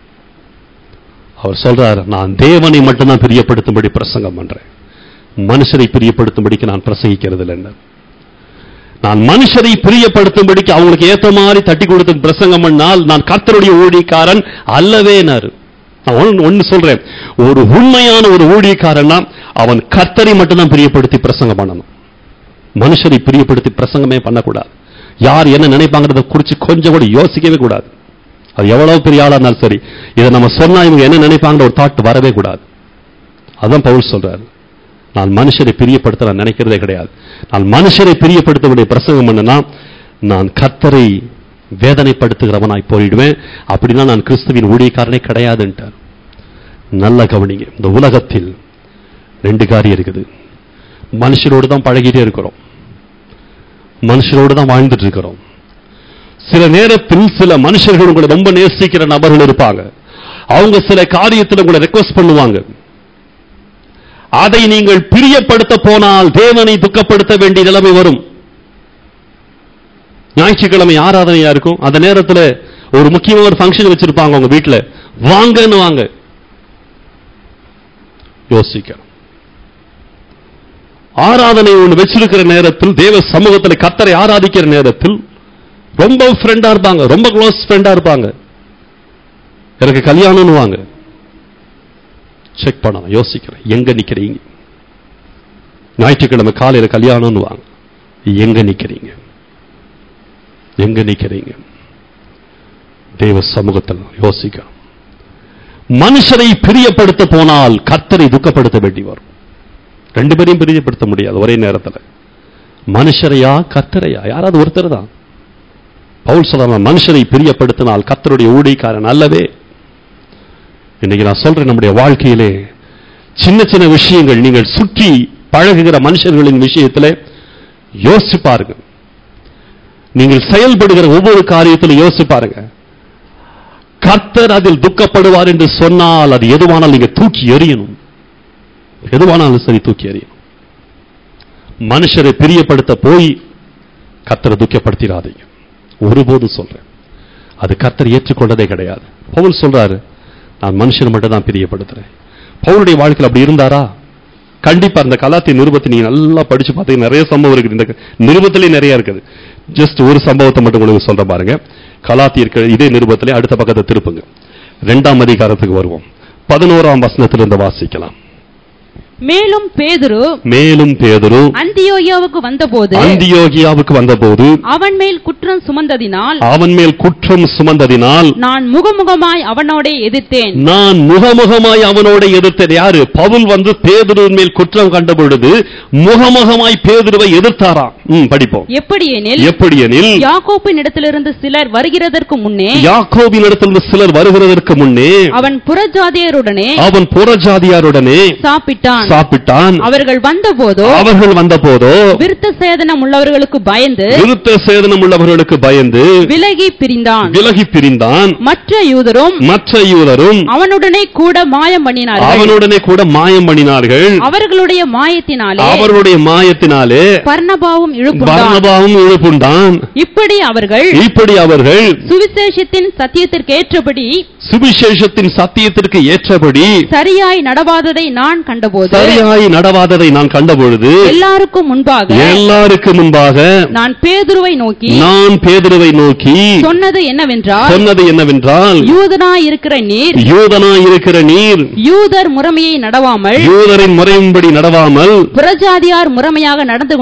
Speaker 3: அவர் சொல்றார், நான் தேவனை மட்டும்தான் பிரியப்படுத்தும்படி பிரசங்கம் பண்றேன், மனுஷரை பிரியப்படுத்தும்படிக்கு நான் பிரசங்கிக்கிறது இல்லை. நான் மனுஷரை பிரியப்படுத்தும்படிக்கு அவங்களுக்கு ஏத்த மாதிரி தட்டி கொடுத்து பிரசங்கம் பண்ணால் நான் கர்த்தருடைய ஊழியக்காரன் அல்லவே. நான் ஒன்னு சொல்றேன், ஒரு உண்மையான ஒரு ஊழியக்காரன் அவன் கர்த்தரை மட்டும்தான் பிரியப்படுத்தி பிரசங்கம் பண்ணணும். மனுஷரை பிரியப்படுத்தி பிரசங்கமே பண்ணக்கூடாது. யார் என்ன நினைப்பாங்கிறத குறிச்சு கொஞ்சம் கூட யோசிக்கவே கூடாது. அது எவ்வளவு பெரிய ஆளா இருந்தாலும் சரி, இதை நம்ம சொன்னா இவங்க என்ன நினைப்பாங்கிற ஒரு தாட் வரவே கூடாது. அதான் பவுல் சொல்றாரு, நான் மனுஷரை பிரியப்படுத்த நான் நினைக்கிறதே கிடையாது. நான் மனுஷரை பிரியப்படுத்த பிரசங்கம் பண்ணனா நான் கர்த்தரை வேதனைப்படுத்துகிறவனாய் போயிடுவேன், அப்படின்னா நான் கிறிஸ்துவின் ஊழியக்காரனே கிடையாதுன்ட்டார். நல்ல கவனிங்க, இந்த உலகத்தில் 2 காரியம் இருக்குது. மனுஷரோடு தான் பழகிட்டே இருக்கிறோம், மனுஷரோடு தான் வாழ்ந்துட்டு இருக்கிறோம். சில நேரத்தில் சில மனுஷர்கள் உங்களை ரொம்ப நேசிக்கிற நபர்கள் இருப்பாங்க. அவங்க சில காரியத்தில் உங்களை ரெக்வெஸ்ட் பண்ணுவாங்க. அதை நீங்கள் பிரியப்படுத்த போனால் தேவனை துக்கப்படுத்த வேண்டிய நிலைமை வரும். ஞாயிற்றுக்கிழமை ஆராதனையா இருக்கும், அந்த நேரத்தில் ஒரு முக்கியமான ஒரு ஃபங்க்ஷன் வச்சிருப்பாங்க உங்க வீட்டில், வாங்கன்னு வாங்க. யோசிக்க ஆராதனை ஒன்று வச்சிருக்கிற நேரத்தில், தேவ சமூகத்தில் கர்த்தரை ஆராதிக்கிற நேரத்தில் ரொம்ப ஃப்ரெண்டா இருப்பாங்க, ரொம்ப க்ளோஸ் ஃப்ரெண்டா இருப்பாங்க. எனக்கு கல்யாணம்னு வாங்க, செக் பண்ணலாம். யோசிக்கிறேன், எங்க நிக்கிறீங்க? ஞாயிற்றுக்கிழமை காலையில கல்யாணம்னு வாங்க, எங்க நிக்கிறீங்க? எங்க நிக்கிறீங்க? தேவ சமூகத்தில் யோசிக்க. மனுஷரை பிரியப்படுத்த போனால் கர்த்தரை துக்கப்படுத்த வேண்டி வரும். 2 பேரையும் பிரியப்படுத்த முடியாது ஒரே நேரத்தில். மனுஷரையா கர்த்தரையா? யாராவது ஒருத்தர் தான். பவுல் சொல்றான், மனுஷரை பிரியப்படுத்தினால் கர்த்தருடைய ஊழியக்காரன் அல்லவே. இன்னைக்கு நான் சொல்றேன், நம்முடைய வாழ்க்கையிலே சின்ன சின்ன விஷயங்கள், நீங்கள் சுற்றி பழகுகிற மனுஷர்களின் விஷயத்தில் யோசிச்சு பாருங்க. நீங்கள் செயல்படுகிற ஒவ்வொரு காரியத்திலும் யோசிச்சு பாருங்க. கர்த்தர் அதில் துக்கப்படுவார் என்று சொன்னால் அது எதுவானாலும் நீங்க தூக்கி எறியணும். எதுவானாலும் சரி, தூக்கி எறியணும். மனுஷரை பிரியப்படுத்த போய் கர்த்தரை துக்கப்படுத்திடாதீங்க. ஒருபோது சொல்றேன், அது கர்த்தர் ஏற்றுக்கொண்டதே கிடையாது. பவுல் சொல்றாரு, நான் மனுஷனை மட்டும் தான் பிரியப்படுத்துறேன். பவுலுடைய வாழ்க்கையில் அப்படி இருந்தாரா? கண்டிப்பா. அந்த கலாத்திய நிருபத்தை நீங்க நல்லா படிச்சு பார்த்தீங்கன்னா நிறைய சம்பவம் இருக்குது. இந்த நிருபத்திலே நிறைய இருக்குது. ஜஸ்ட் ஒரு சம்பவத்தை மட்டும் உங்களுக்கு சொல்ற பாருங்க. கலாத்தியர் இதே நிருபத்திலே அடுத்த பக்கத்தை திருப்புங்க, 2ஆம் அதிகாரத்துக்கு வருவோம். 11ஆம் வசனத்திலிருந்து வாசிக்கலாம்.
Speaker 4: மேலும் பேதுரு அந்தியோகியாவுக்கு வந்தபோது அவன் மேல் குற்றம் சுமந்ததினால் நான் முகமுகமாய் அவனோட எதிர்த்தேன்.
Speaker 3: யாரு? பவுல் வந்து பேதுருவின் மேல் குற்றம் கண்ட பொழுது முகமுகமாய் பேதுருவை எதிர்த்தாராம். படிப்போம். எப்படியெனில்
Speaker 4: யாக்கோபின் இடத்திலிருந்து சிலர் வருகிறதற்கு
Speaker 3: முன்னே
Speaker 4: அவன்
Speaker 3: புறஜாதியாருடனே சாப்பிட்டான்.
Speaker 4: அவர்கள் வந்தபோதோ விருத்த சேதனம் உள்ளவர்களுக்கு பயந்து விலகி பிரிந்தான். மற்ற யூதரும் அவனுடனே கூட மாயம் பண்ணினார்கள். அவர்களுடைய மாயத்தினாலே பர்னபாவும் இழுப்புண்டான். இப்படி அவர்கள் சுவிசேஷத்தின் சத்தியத்திற்கு ஏற்றபடி சரியாய் நடவாததை நான் கண்டபொழுது எல்லாருக்கும் முன்பாக நான் பேதுருவை நோக்கி சொன்னது என்னவென்றால் யூதனாய் இருக்கிற நீர் யூதர் முறைமையை யூதரின் முறையின்படி நடவாமல் புறஜாதியார் முறைமையாக நடந்து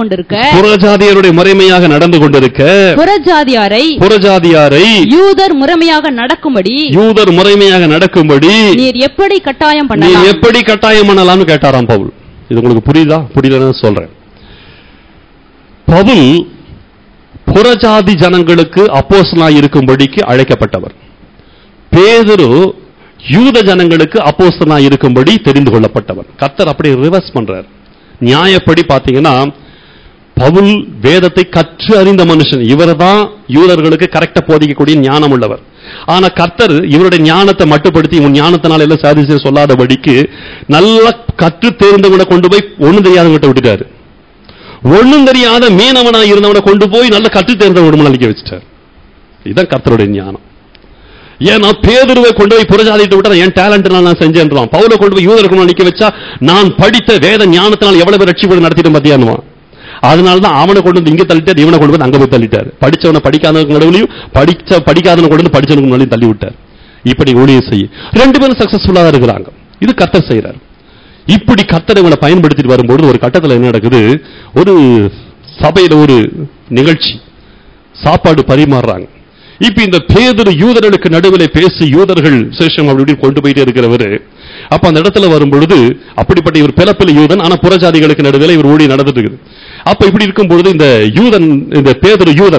Speaker 4: கொண்டிருக்க புறஜாதியாரை யூதர் முறைமையாக நடக்கும்படி நீர் எப்படி கட்டாயம் பண்ணலாம்னு கேட்டாராம் பவுல். இது உங்களுக்கு புரியலன்னு சொல்றேன். பவுல் புறஜாதி ஜனங்களுக்கு அப்போஸ்தலனாய் இருக்கும்படிக்கு அழைக்கப்பட்டவர். பேதுரு யூத ஜனங்களுக்கு அப்போஸ்தலனாய் இருக்கும்படி தெரிந்து கொள்ளப்பட்டவர். கர்த்தர் அப்படி ரிவர்ஸ் பண்றார். நியாயப்படி பாத்தீங்கன்னா பவுல் வேதத்தை கற்று அறிந்த மனுஷன். இவர்தான் யூதர்களுக்கு கரெக்டா போதிக்கக்கூடிய ஞானம் உள்ளவர். ஆனா கர்த்தர் இவருடைய ஞானத்தை மட்டுப்படுத்தி இவன் ஞானத்தினால எல்லாம் சாதிச்சு சொல்லாதபடிக்கு நல்லா கற்று தேர்ந்தவனை கொண்டு போய் ஒண்ணும் தெரியாதவங்கிட்ட விட்டுட்டாரு. ஒண்ணும் தெரியாத மீனவனா இருந்தவனை கொண்டு போய் நல்லா கற்று தேர்ந்தவன் அழிக்க வச்சுட்டார். இதுதான் கர்த்தருடைய ஞானம். ஏன்னா பேதுருவை கொண்டு போய் புறஜாதிட்டு விட்டா என் டேலண்ட் நான் செஞ்சேன்றான். பவுலை கொண்டு போய் யூதருக்கு அழிக்க வச்சா நான் படித்த வேத ஞானத்தினால் எவ்வளவு பேர் ரட்சிப்பு நடத்திட்டு மத்தியானுவான். அதனாலதான் அவனை கொண்டு வந்து இங்க தள்ளிட்டார், இவனை கொண்டு வந்து அங்க போய் தள்ளிட்டார். படிச்சவனை படிக்காதவங்க நடுவுலையும் படிக்காதவனை கொண்டு வந்து படிச்சவனுக்கு முன்னாடி தள்ளி விட்டார். இப்படி ஊழியம் செய்ய 2 பேரும் சக்சஸ்ஃபுல்லா இருக்கிறாங்க. இது கர்த்தர் செய்யறார். இப்படி கர்த்தர் இவனை பயன்படுத்திட்டு வரும்போது ஒரு கட்டத்தில் என்ன நடக்குது? ஒரு சபையில ஒரு நிகழ்ச்சி, சாப்பாடு பரிமாறுறாங்க. இப்ப இந்த பேதுரு யூதர்களுக்கு நடுவில் பேசி யூதர்கள் விசேஷம் அப்படி கொண்டு போயிட்டே இருக்கிறவரு. அப்ப அந்த இடத்துல வரும்பொழுது அப்படிப்பட்ட இவர் பிறப்பில் யூதன், ஆனா புறஜாதிகளுக்கு நடுவில் இவர் ஊழியம் நடந்துட்டு இருக்குது. அப்ப இப்படி இருக்கும் பொழுது இந்த பேதுரு யூதன்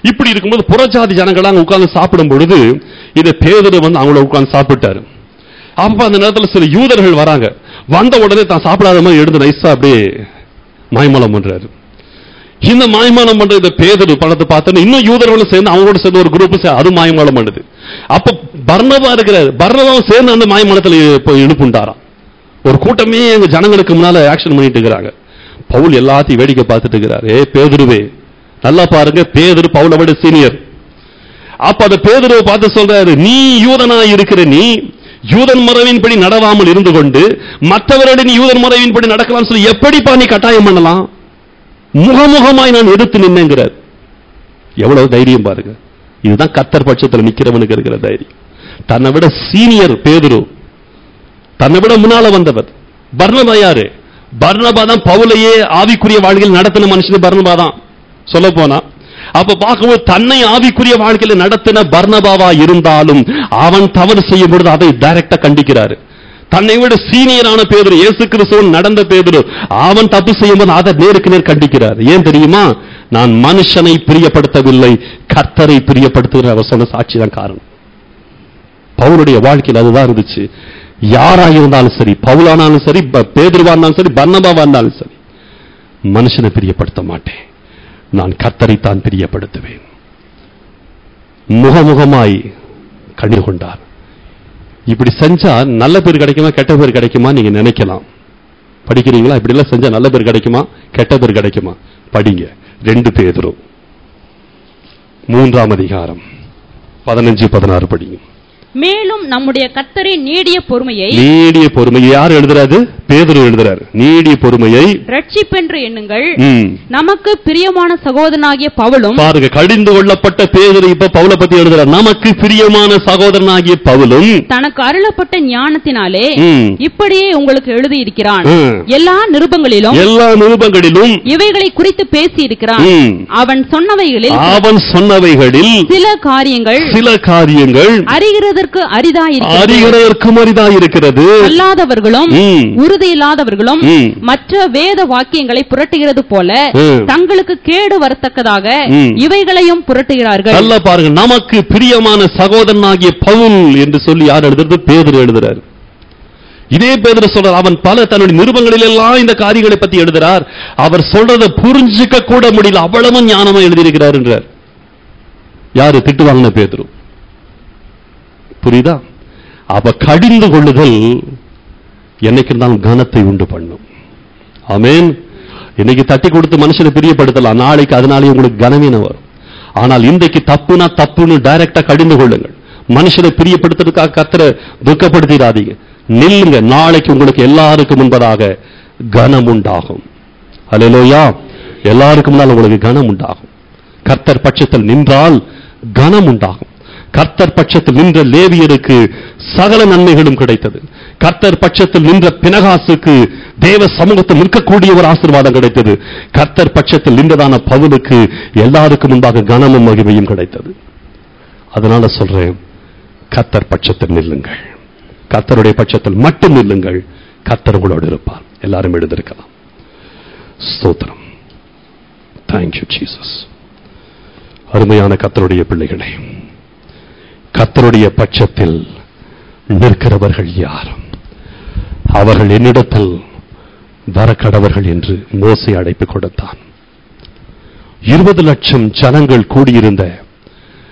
Speaker 3: இப்படி இருக்கும்போது புறஜாதி ஜனங்கள் அங்க உட்கார்ந்து சாப்பிடும் பொழுது இதை பேதுரு வந்து அவங்கள உட்கார்ந்து சாப்பிட்டாரு. அப்ப அந்த நேரத்துல சில யூதர்கள் வராங்க. வந்த உடனே தான் சாப்பிடாத மாதிரி எடுத்து நைஸா அப்படியே மாய்மலம் பண்றாரு. இந்த மாய்மாலம் பண்ற இந்த பேதுரு பணத்தை பார்த்தோன்னு இன்னும் யூதர்களும் சேர்ந்து அவங்களோட சேர்ந்து ஒரு குரூப் அது மாய்மாலம் பண்ணுது. அப்ப பர்னபா இருக்கிறாரு, பர்னபாவும் சேர்ந்து அந்த மாய்மாலத்துல இழுப்புண்டாராம். ஒரு கூட்டமே எங்க ஜனங்களுக்கு முன்னால ஆக்ஷன் பண்ணிட்டு இருக்கிறாங்க. பவுல் எல்லாத்தையும் வேடிக்கை பார்த்துட்டு இருக்கிறார். பேதுருவே நல்லா பாருங்க, பேதுரு பவுலை விட சீனியர். அப்ப அந்த பேதுருவை பார்த்து சொல்றாரு, நீ யூதனா இருக்கிற, நீ யூதன் முறையின்படி நடவாமல் இருந்து கொண்டு மற்றவருடைய நீ யூதன் முறையின்படி நடக்கலாம் சொல்லி எப்படிப்பா நீ கட்டாயம் பண்ணலாம்? முகமுகமாய் நான் எதிர்த்து நின்னுங்கிறார். எவ்வளவு தைரியம் பாருங்க. இதுதான் கர்த்தர் பட்சத்தில் நிக்கிறவனுக்கு இருக்கிற தைரியம். தன்னை விட சீனியர் பேதுரு, தன்னை விட முன்னால வந்தவர். பர்னபா யாரு? பர்னபா தான் பவுலையே ஆவிக்குரிய வாழ்க்கையில் நடத்தின மனுஷன் பர்னபா தான் சொல்ல போனா. அப்ப பார்க்கும்போது தன்னை ஆவிக்குரிய வாழ்க்கையில் நடத்தின பர்னபாவா இருந்தாலும் அவன் தவறு செய்யும் பொழுது அதை டைரக்டா கண்டிக்கிறாரு. தன்னை விட சீனியரான பேதுரு, இயேசு கிறிஸ்துவுடன் நடந்த பேதுரு, அவன் தப்பு செய்யும் போது அதை நேருக்கு நேர் கண்டிக்கிறார். ஏன் தெரியுமா? நான் மனுஷனை பிரியப்படுத்தவில்லை, கர்த்தரை பிரியப்படுத்துகிற அவர் சொன்ன சாட்சி தான் காரணம். பவுலுடைய வாழ்க்கையில் அதுதான் இருந்துச்சு. யாராக இருந்தாலும் சரி, பவுலானாலும் சரி, பேதுருவா இருந்தாலும் சரி, பர்னபாவா இருந்தாலும் சரி, மனுஷனை பிரியப்படுத்த மாட்டேன், நான் கர்த்தரைத்தான் பிரியப்படுத்துவேன். முகமுகமாய் கண்ணீர் கொண்டார். இப்படி செஞ்சா நல்ல பேர் கிடைக்குமா கெட்ட பேர் கிடைக்குமா நீங்க நினைக்கலாம். படிக்கிறீங்களா? இப்படி எல்லாம் செஞ்சா நல்ல பேர் கிடைக்குமா கெட்ட பேர் கிடைக்குமா? படிங்க. 2 பேதுரு 3ஆம் அதிகாரம் 15-16 படிங்க.
Speaker 4: மேலும் நம்முடைய கர்த்தரின் நீடிய பொறுமையை
Speaker 3: யார் எழுதுறாரு? பேதுரு எழுதுறாரு. நீடிய பொறுமையை
Speaker 4: ரட்சிப்பென்று எண்ணுங்கள். நமக்கு பிரியமான சகோதரனாகிய பவுலும்,
Speaker 3: பாருங்க, கடிந்து கொள்ளப்பட்ட பேதுரு இப்ப பவுலை பத்தி எழுதுறார். நமக்கு பிரியமான சகோதரனாகிய பவுலும்
Speaker 4: தனக்கு அருளப்பட்ட ஞானத்தினாலே இப்படியே உங்களுக்கு எழுதி இருக்கிறான். எல்லா நிருபங்களிலும் இவைகளை குறித்து பேசி இருக்கிறான். அவன் சொன்னவைகளில் சில காரியங்கள் அறிகிறதற்கு அரிதாயிருக்கிறது. அல்லாதவர்களும் உறுதி இல்லாதவர்களும் மற்ற வேத வாக்கியங்களை புரட்டுகிறது போல தங்களுக்கு கேடு வரத்தக்கதாக இவைகளையும் புரட்டுகிறார்கள்.
Speaker 3: நல்லா பாருங்க, நமக்கு பிரியமான சகோதரனாகிய பவுல் என்று சொல்லி யார் எழுதுறது? பேதுரு எழுதுறார். இதே பேதுரு சொல்றார். அவன் பல தன்னுடைய நிருபங்களில் எல்லாம் இந்த காரியங்களை பத்தி எழுதுறார். அவர் சொல்றதை புரிஞ்சுக்க கூட முடியல, அவ்வளவு ஞானமா எழுதியிருக்கிறார் என்றார். யாரு? திட்டு வாங்கின பேதுரு. புரியுதா? அவ கடிந்து கொள்ளுதல் என்னைக்கு தான் கனத்தை உண்டு பண்ணும். ஆமென். இன்னைக்கு தட்டி கொடுத்து மனுஷனை பிரியப்படுத்தலாம், நாளைக்கு அதனாலே உங்களுக்கு கனவீன வரும். ஆனால் இன்றைக்கு தப்புனா தப்புன்னு டைரக்டா கடிந்து கொள்ளுங்கள். மனுஷனை பிரியப்படுத்துறதுக்காக கர்த்தரை துக்கப்படுத்திடாதீங்க. நில்லுங்க. நாளைக்கு உங்களுக்கு எல்லாருக்கும் முன்பதாக கனம் உண்டாகும். அல்லேலூயா. எல்லாருக்கும் முன்னால் உங்களுக்கு கனம் உண்டாகும். கர்த்தர் பட்சத்தில் நின்றால் கனம் உண்டாகும். கர்த்தர் பட்சத்தில் நின்ற லேவியருக்கு சகல நன்மைகளும் கிடைத்தது. கர்த்தர் பட்சத்தில் நின்ற பினகாசுக்கு தேவ சமூகத்தில் நிற்கக்கூடிய ஒரு ஆசீர்வாதம் கிடைத்தது. கர்த்தர் பட்சத்தில் நின்றதான பவுலுக்கு எல்லாருக்கும் முன்பாக கனமும் மகிமையும் கிடைத்தது. அதனால சொல்றேன், கர்த்தர் பட்சத்தில் நில்லுங்கள். கர்த்தருடைய பட்சத்தில் மட்டும் நில்லுங்கள். கர்த்தர் உங்களோடு இருப்பார். எல்லாரும் எழுந்திருக்கலாம். ஸ்தோத்திரம். Thank you Jesus. அருமையான கர்த்தருடைய பிள்ளைகளே, கர்த்தருடைய பட்சத்தில் நிற்கிறவர்கள் யார்? அவர்கள் என்னிடத்தில் வரக்கடவர்கள் என்று மோசே அழைப்பு கொடுத்தான். 20 லட்சம் ஜனங்கள் கூடியிருந்த